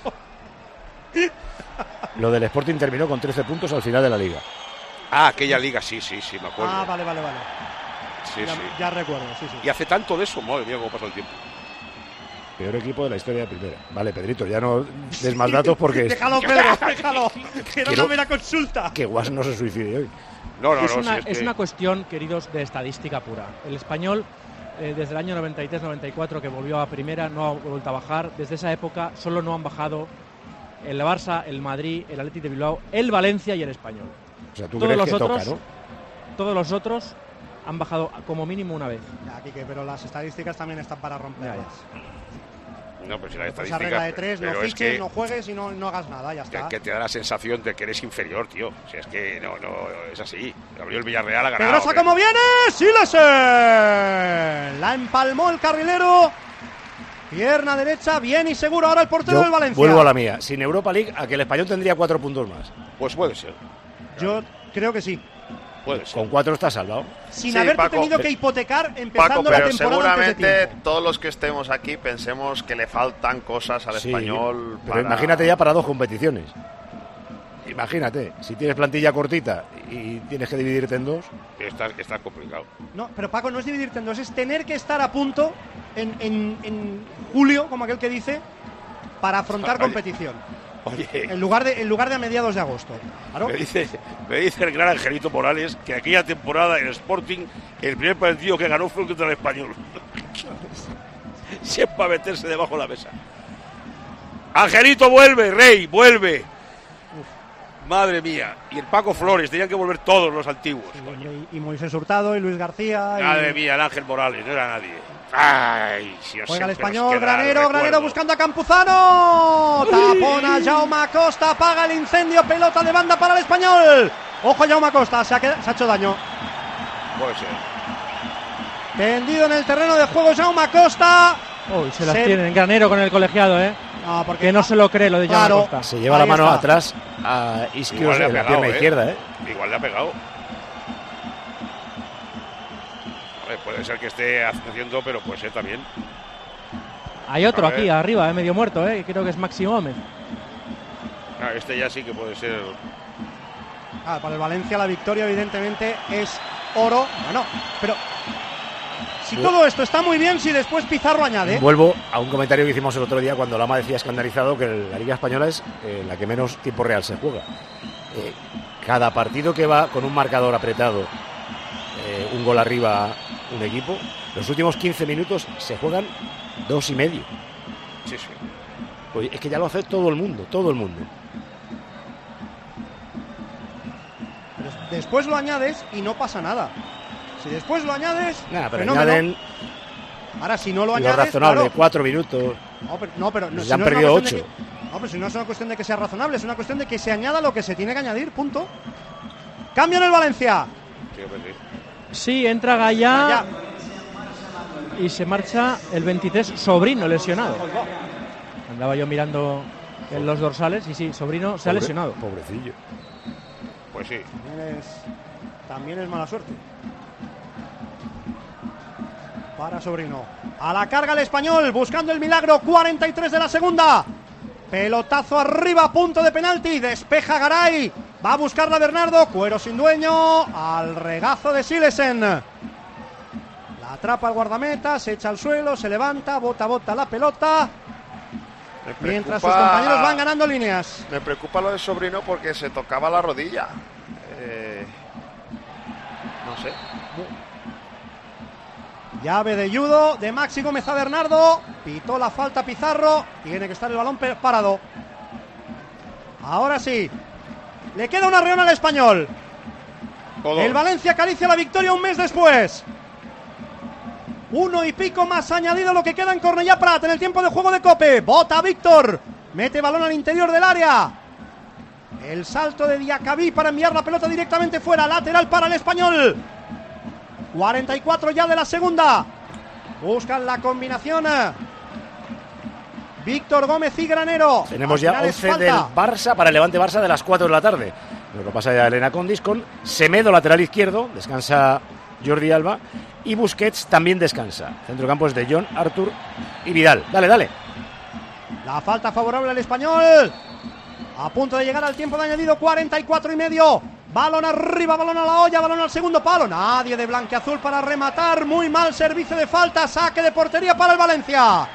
Lo del Sporting terminó con 13 puntos al final de la liga. Aquella liga, sí, me acuerdo. Vale. Sí. Ya recuerdo, sí. Y hace tanto de eso, madre mía, cómo pasa el tiempo. Peor equipo de la historia de primera. Vale, Pedrito, ya no des más datos porque... Déjalo, Pedro, déjalo. Que era una mera consulta. Que Guas no se suicide hoy. No, es una cuestión, queridos, de estadística pura. El Español, desde el año 93-94, que volvió a primera, no ha vuelto a bajar. Desde esa época solo no han bajado el Barça, el Madrid, el Athletic de Bilbao, el Valencia y el Español. O sea, tú crees que toca, ¿no? Todos los otros han bajado como mínimo una vez. Ya, Quique, pero las estadísticas también están para romperlas. No, pero si la esa regla de 3, no fiches, no juegues y no hagas nada, ya está. Que te da la sensación de que eres inferior, tío. O sea, es que no es así. Abrió el Villarreal, ha ganado. Pedrosa, ¿cómo viene? ¡Silesen! La empalmó el carrilero. Pierna derecha, bien y seguro ahora el portero del Valencia. Vuelvo a la mía. Sin Europa League, a que el Español tendría 4 puntos más. Pues puede ser. Yo creo que sí. Puede ser. Con 4 está salvado. Sin haberte tenido que hipotecar empezando Paco, la pero temporada antes de seguramente tiempo. todos los que estemos aquí pensemos que le faltan cosas al Español. Pero imagínate ya para 2 competiciones. Imagínate, si tienes plantilla cortita y tienes que dividirte en 2. Está complicado. No, pero Paco, no es dividirte en 2, es tener que estar a punto en julio, como aquel que dice, para afrontar competición. Oye, en lugar de a mediados de agosto. ¿Claro? Me dice el gran Angelito Morales que aquella temporada en Sporting el primer partido que ganó fue contra el Español. Siempre a meterse debajo de la mesa. Angelito, vuelve, Rey, vuelve. Madre mía. Y el Paco Flores, tenían que volver todos los antiguos. Y Moisés Hurtado y Luis García. Madre mía, el Ángel Morales, no era nadie. Ay, si juega el Español, Granero buscando a Campuzano. Tapona Jaume Acosta, apaga el incendio, pelota de banda para el Español. Ojo Jaume Acosta, se ha hecho daño. Puede ser. Tendido en el terreno de juego Jaume Acosta. Uy, se las tiene en Granero con el colegiado, No, porque que no se lo cree lo de Jaume Acosta. Se lleva la mano atrás a Isquios de la pierna izquierda, Igual le ha pegado. Puede ser que esté haciendo, pero puede ser también. Hay otro aquí arriba, medio muerto, creo que es Maxi Gómez. Este ya sí que puede ser. Para el Valencia la victoria evidentemente es oro. Bueno, pero si todo esto está muy bien, si después Pizarro añade. Vuelvo a un comentario que hicimos el otro día cuando Lama decía escandalizado que la Liga Española es la que menos tiempo real se juega. Cada partido que va con un marcador apretado, un gol arriba un equipo, los últimos 15 minutos se juegan 2,5. Sí. Pues es que ya lo hace todo el mundo. Pero después lo añades y no pasa nada. Si después lo añades, pero añaden. Ahora si no lo añades, lo razonable, claro. 4 minutos. No, ya han perdido 8. Pero si no es una cuestión de que sea razonable, es una cuestión de que se añada lo que se tiene que añadir, punto. Cambio en el Valencia. Sí, entra Gallá y se marcha el 23, Sobrino lesionado. Andaba yo mirando en los dorsales y sí, Sobrino se ha lesionado. Pobrecillo. Pues sí. También es mala suerte para Sobrino. A la carga el Español, buscando el milagro, 43 de la segunda. Pelotazo arriba, punto de penalti, despeja Garay. Va a buscarla Bernardo, cuero sin dueño, al regazo de Silesen. La atrapa el guardameta, se echa al suelo, se levanta, bota la pelota. Mientras sus compañeros van ganando líneas. Me preocupa lo de Sobrino porque se tocaba la rodilla. No sé. Llave de judo de Maxi Gómez a Bernardo. Pitó la falta Pizarro. Tiene que estar el balón parado. Ahora sí. Le queda una reona al Español. El Valencia acaricia la victoria un mes después. 1 y pico más añadido lo que queda en Cornellà Prat en el tiempo de juego de Cope. Bota Víctor. Mete balón al interior del área. El salto de Diacabí para enviar la pelota directamente fuera. Lateral para el Español. 44 ya de la segunda. Buscan la combinación Víctor Gómez y Granero. Tenemos ya 11 del Barça para el Levante Barça de las 4 de la tarde. Nos lo pasa ya Elena Condis con Semedo, lateral izquierdo. Descansa Jordi Alba. Y Busquets también descansa. Centrocampo es de John, Artur y Vidal. Dale. La falta favorable al Español. A punto de llegar al tiempo de añadido, 44 y medio. Balón arriba, balón a la olla, balón al segundo palo. Nadie de blanquiazul para rematar. Muy mal servicio de falta. Saque de portería para el Valencia.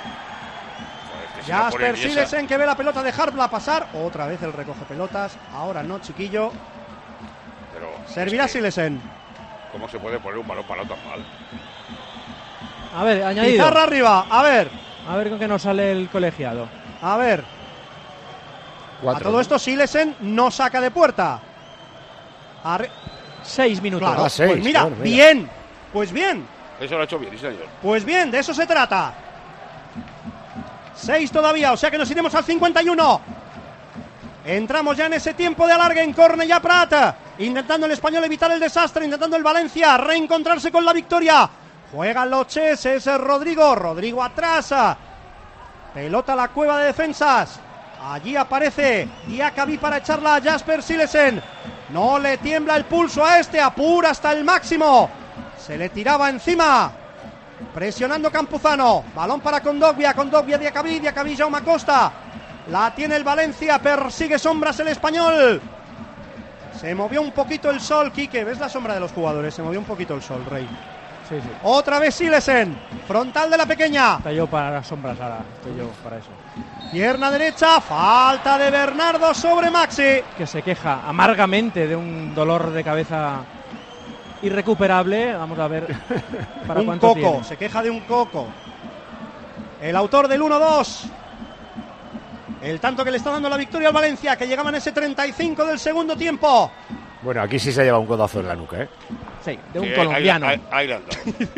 Jasper Silesen, que ve la pelota, dejarla pasar. Otra vez el recoge pelotas. Ahora no, chiquillo. Pero servirá Silesen. ¿Cómo se puede poner un balón parado tan mal? A ver, añadido. Pizarra arriba, a ver con qué nos sale el colegiado. A ver. 4, a todo esto Silesen no saca de puerta. 6 minutos. Claro, 6, pues mira, bueno, bien. Pues bien. Eso lo ha hecho bien, señor. Pues bien, de eso se trata. 6 todavía, o sea que nos iremos al 51. Entramos ya en ese tiempo de alargue en Cornellà Prat, intentando el Español evitar el desastre, intentando el Valencia reencontrarse con la victoria. Juegan los Ches, es Rodrigo atrás, pelota a la cueva de defensas. Allí aparece Diakaby para echarla a Jasper Silesen. No le tiembla el pulso a este, apura hasta el máximo. Se le tiraba encima. Presionando Campuzano. Balón para Kondogbia, Diakaby, Jaume Costa. La tiene el Valencia, persigue sombras el Español. Se movió un poquito el sol, Quique. ¿Ves la sombra de los jugadores? Se movió un poquito el sol, Rey. Sí. Otra vez Silesen, frontal de la pequeña. Estoy yo para las sombras ahora, estoy yo para eso. Pierna derecha, falta de Bernardo sobre Maxi. Que se queja amargamente de un dolor de cabeza irrecuperable. Vamos a ver para cuánto coco, tiene. Se queja de un coco. El autor del 1-2. El tanto que le está dando la victoria al Valencia, que llegaba en ese 35 del segundo tiempo. Bueno, aquí sí se lleva un codazo en la nuca, ¿eh? Sí, de un colombiano. Ahí anda.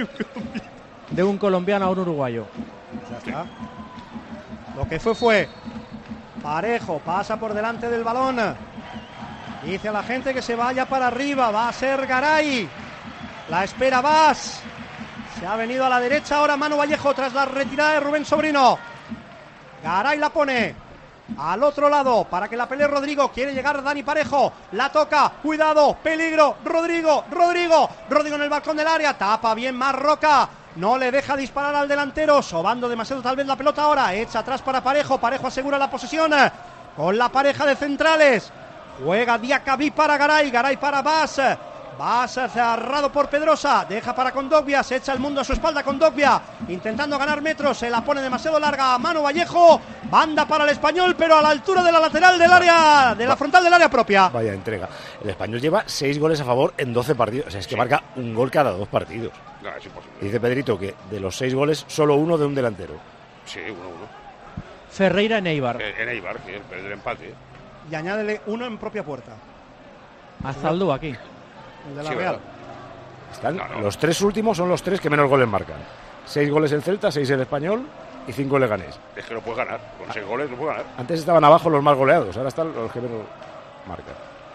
De un colombiano a un uruguayo. Ya está. Lo que fue. Parejo pasa por delante del balón. Dice a la gente que se vaya para arriba. Va a ser Garay. La espera Bas. Se ha venido a la derecha ahora Manu Vallejo tras la retirada de Rubén Sobrino. Garay la pone al otro lado para que la pelee Rodrigo. Quiere llegar Dani Parejo. La toca. Cuidado. Peligro. Rodrigo en el balcón del área. Tapa bien Marroca. No le deja disparar al delantero. Sobando demasiado tal vez la pelota ahora. Echa atrás para Parejo. Parejo asegura la posesión con la pareja de centrales. Juega Diakaby para Garay. Garay para Bas. Bas cerrado por Pedrosa. Deja para Kondogbia. Se echa el mundo a su espalda Kondogbia. Intentando ganar metros. Se la pone demasiado larga a Manu Vallejo. Banda para el Español, pero a la altura de la lateral del área, de la frontal del área propia. Vaya entrega. El Español lleva 6 goles a favor en 12 partidos. O sea, es que marca un gol cada 2 partidos. No, es imposible. Dice Pedrito que de los 6 goles, solo uno de un delantero. Sí, 1-1. Ferreira en Eibar. En Eibar, que perdió el empate. Y añádele uno en propia puerta. A Zaldú aquí. El de la Real. Están, los 3 últimos son los 3 que menos goles marcan. 6 goles el Celta, 6 el Español y 5 el Leganés. Es que no puedes ganar. Con 6 goles no puedes ganar. Antes estaban abajo los más goleados, ahora están los que menos marcan.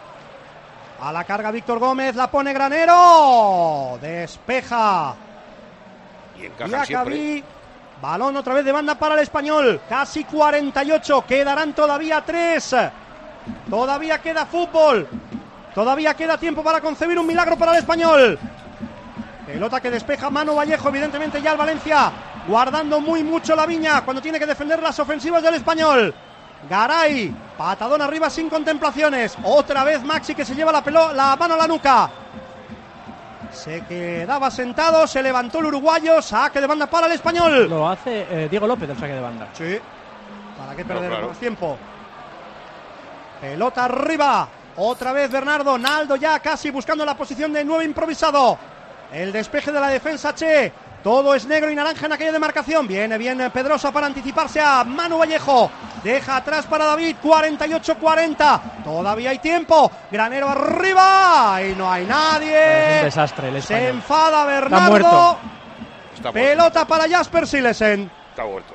A la carga Víctor Gómez, la pone Granero. Despeja. Y encajan siempre. Balón otra vez de banda para el Español. Casi 48, quedarán todavía 3. Todavía queda fútbol. Todavía queda tiempo para concebir un milagro para el Español. Pelota que despeja Manu Vallejo, evidentemente ya el Valencia guardando muy mucho la viña cuando tiene que defender las ofensivas del Español. Garay, patadón arriba sin contemplaciones. Otra vez Maxi que se lleva la mano a la nuca. Se quedaba sentado, se levantó el uruguayo, saque de banda para el Español. Lo hace Diego López el saque de banda. Sí, ¿para qué perder más tiempo? Pelota arriba. Otra vez Bernardo, Naldo ya casi buscando la posición de 9 improvisado. El despeje de la defensa Che. Todo es negro y naranja en aquella demarcación. Viene bien Pedrosa para anticiparse a Manu Vallejo. Deja atrás para David, 48-40. Todavía hay tiempo. Granero arriba y no hay nadie. Es un desastre el Español. Se enfada Bernardo. Está muerto. Pelota para Jasper Silesen. Está muerto.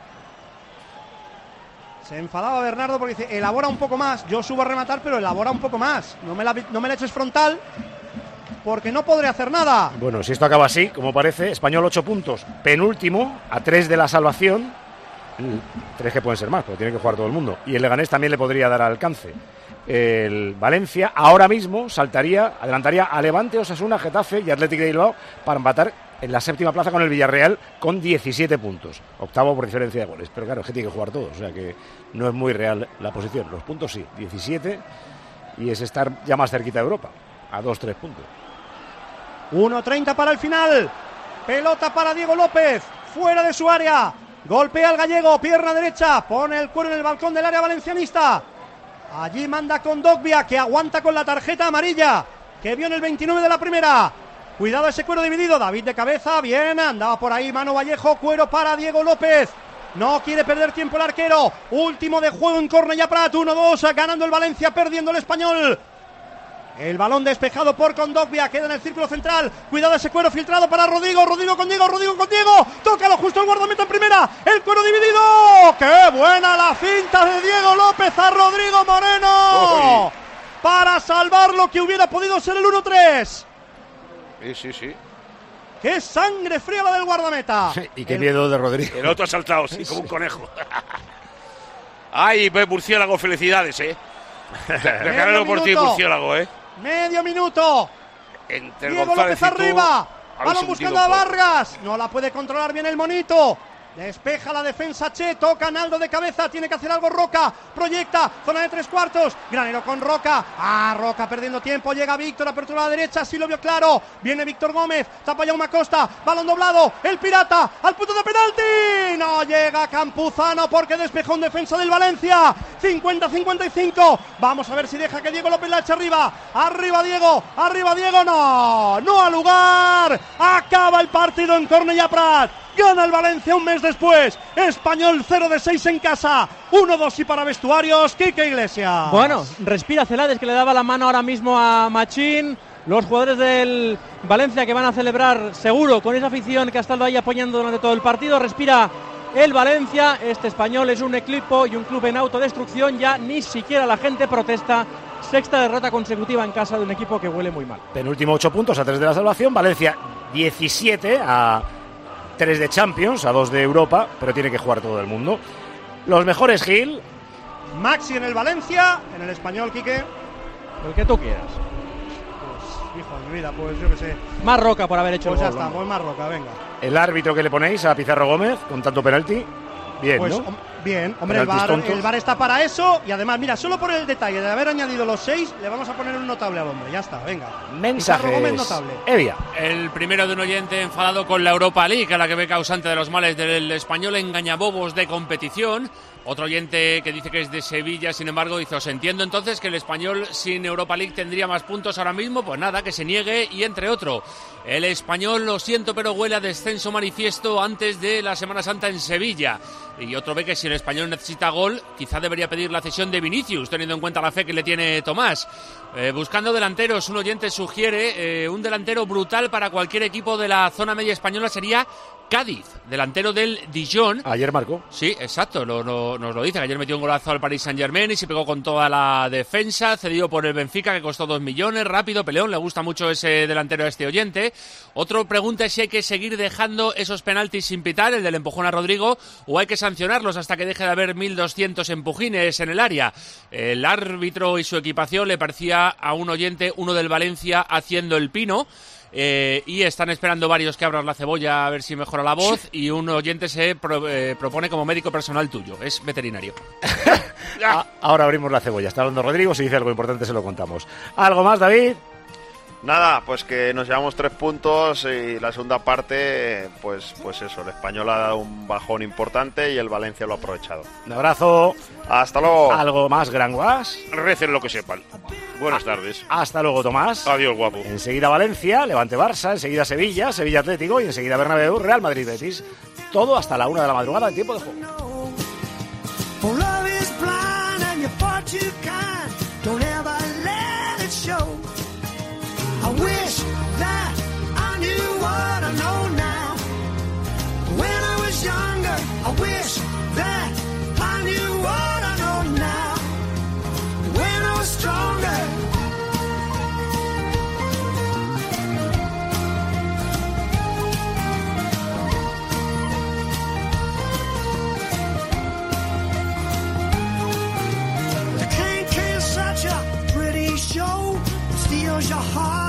Se enfadaba Bernardo porque dice, elabora un poco más. Yo subo a rematar, pero elabora un poco más. No me la eches frontal porque no podré hacer nada. Bueno, si esto acaba así, como parece, Español 8 puntos. Penúltimo, a 3 de la salvación. 3 que pueden ser más, porque tiene que jugar todo el mundo. Y el Leganés también le podría dar alcance. El Valencia ahora mismo adelantaría a Levante, Osasuna, Getafe y Athletic de Bilbao para empatar en la 7ª plaza con el Villarreal con 17 puntos. 8º por diferencia de goles. Pero claro, es que tiene que jugar todos, o sea que no es muy real la posición. Los puntos sí, 17 y es estar ya más cerquita de Europa, a 2-3 puntos. 1:30 para el final. Pelota para Diego López, fuera de su área. Golpea al gallego, pierna derecha, pone el cuero en el balcón del área valencianista. Allí manda Kondogbia, que aguanta con la tarjeta amarilla que vio en el 29 de la primera. Cuidado ese cuero dividido, David de cabeza, bien, andaba por ahí Manu Vallejo, cuero para Diego López. No quiere perder tiempo el arquero. Último de juego en Cornellà Prat, 1-2, ganando el Valencia, perdiendo el Español. El balón despejado por Kondogbia, queda en el círculo central. Cuidado ese cuero filtrado para Rodrigo. Rodrigo con Diego. Tócalo justo el guardameta en primera. El cuero dividido. ¡Qué buena la finta de Diego López a Rodrigo Moreno! Para salvar lo que hubiera podido ser el 1-3. Sí. ¡Qué sangre fría la del guardameta! Sí, y qué miedo de Rodrigo. El otro ha saltado, sí, como un conejo. ¡Ay, murciélago, felicidades, Regálalo por ti, murciélago, Medio minuto. Entre Diego González López arriba. Balón buscando a poco. Vargas. No la puede controlar bien el monito. Despeja la defensa Che, toca Naldo de cabeza, tiene que hacer algo Roca, proyecta, zona de 3/4, Granero con Roca, Roca perdiendo tiempo, llega Víctor, apertura a la derecha, sí lo vio claro, viene Víctor Gómez, tapa Jaume Costa, balón doblado, el Pirata, al punto de penalti, no llega Campuzano porque despejó un defensa del Valencia, 50-55, vamos a ver si deja que Diego López la eche arriba Diego, no al lugar, acaba el partido en Cornellà Prat. Gana el Valencia un mes después. Español 0-6 en casa. 1-2 y para vestuarios, Quique Iglesias. Bueno, respira Celades, que le daba la mano ahora mismo a Machín. Los jugadores del Valencia que van a celebrar seguro con esa afición que ha estado ahí apoyando durante todo el partido. Respira el Valencia. Este Español es un equipo y un club en autodestrucción. Ya ni siquiera la gente protesta. Sexta derrota consecutiva en casa de un equipo que huele muy mal. Penúltimo 8 puntos a 3 de la salvación. Valencia 17 a 3 de Champions, a 2 de Europa, pero tiene que jugar todo el mundo. Los mejores, Gil. Maxi en el Valencia, en el Español, Quique. El que tú quieras. Pues, hijo de mi vida, pues yo qué sé. Más Roca por haber hecho pues el ya gol. Pues ya está, pues más Roca, venga. El árbitro que le ponéis a Pizarro Gómez con tanto penalti. Bien, pues, ¿no? Bien, hombre, el VAR está para eso. Y además, mira, solo por el detalle de haber añadido los 6, le vamos a poner un notable al hombre. Ya está, venga. Mensajes. Gómez, notable. Evia. El primero de un oyente enfadado con la Europa League, a la que ve causante de los males del Español, engañabobos de competición. Otro oyente que dice que es de Sevilla, sin embargo, dice: os entiendo entonces que el Español sin Europa League tendría más puntos ahora mismo. Pues nada, que se niegue. Y entre otro, el Español, lo siento, pero huele a descenso manifiesto antes de la Semana Santa en Sevilla. Y otro ve que si el Español necesita gol, quizá debería pedir la cesión de Vinicius, teniendo en cuenta la fe que le tiene Tomás. Buscando delanteros, un oyente sugiere un delantero brutal para cualquier equipo de la zona media española sería Cádiz, delantero del Dijon. Ayer marcó. Sí, exacto, nos lo dice, que ayer metió un golazo al Paris Saint-Germain y se pegó con toda la defensa, cedido por el Benfica, que costó 2 millones, rápido, peleón, le gusta mucho ese delantero a este oyente. Otro pregunta es si hay que seguir dejando esos penaltis sin pitar, el del empujón a Rodrigo, o hay que sancionarlos hasta que deje de haber 1.200 empujines en el área. El árbitro y su equipación le parecía a un oyente, uno del Valencia, haciendo el pino. Y están esperando varios que abras la cebolla a ver si mejora la voz, y un oyente se propone como médico personal tuyo, es veterinario. Ahora abrimos la cebolla, está hablando Rodrigo, si dice algo importante se lo contamos. ¿Algo más, David? Nada, pues que nos llevamos 3 puntos y la segunda parte, pues eso, el Español ha dado un bajón importante y el Valencia lo ha aprovechado. Un abrazo. Hasta luego. ¿Algo más, Granguas? Recen lo que sepan. Buenas tardes. Hasta luego, Tomás. Adiós, guapo. Enseguida Valencia, Levante Barça, enseguida Sevilla, Sevilla Atlético y enseguida Bernabéu, Real Madrid Betis. Todo hasta la 1 de la madrugada en tiempo de juego. I wish that I knew what I know now. When I was younger, I wish that I knew what I know now. When I was stronger. The King is such a pretty show, it steals your heart.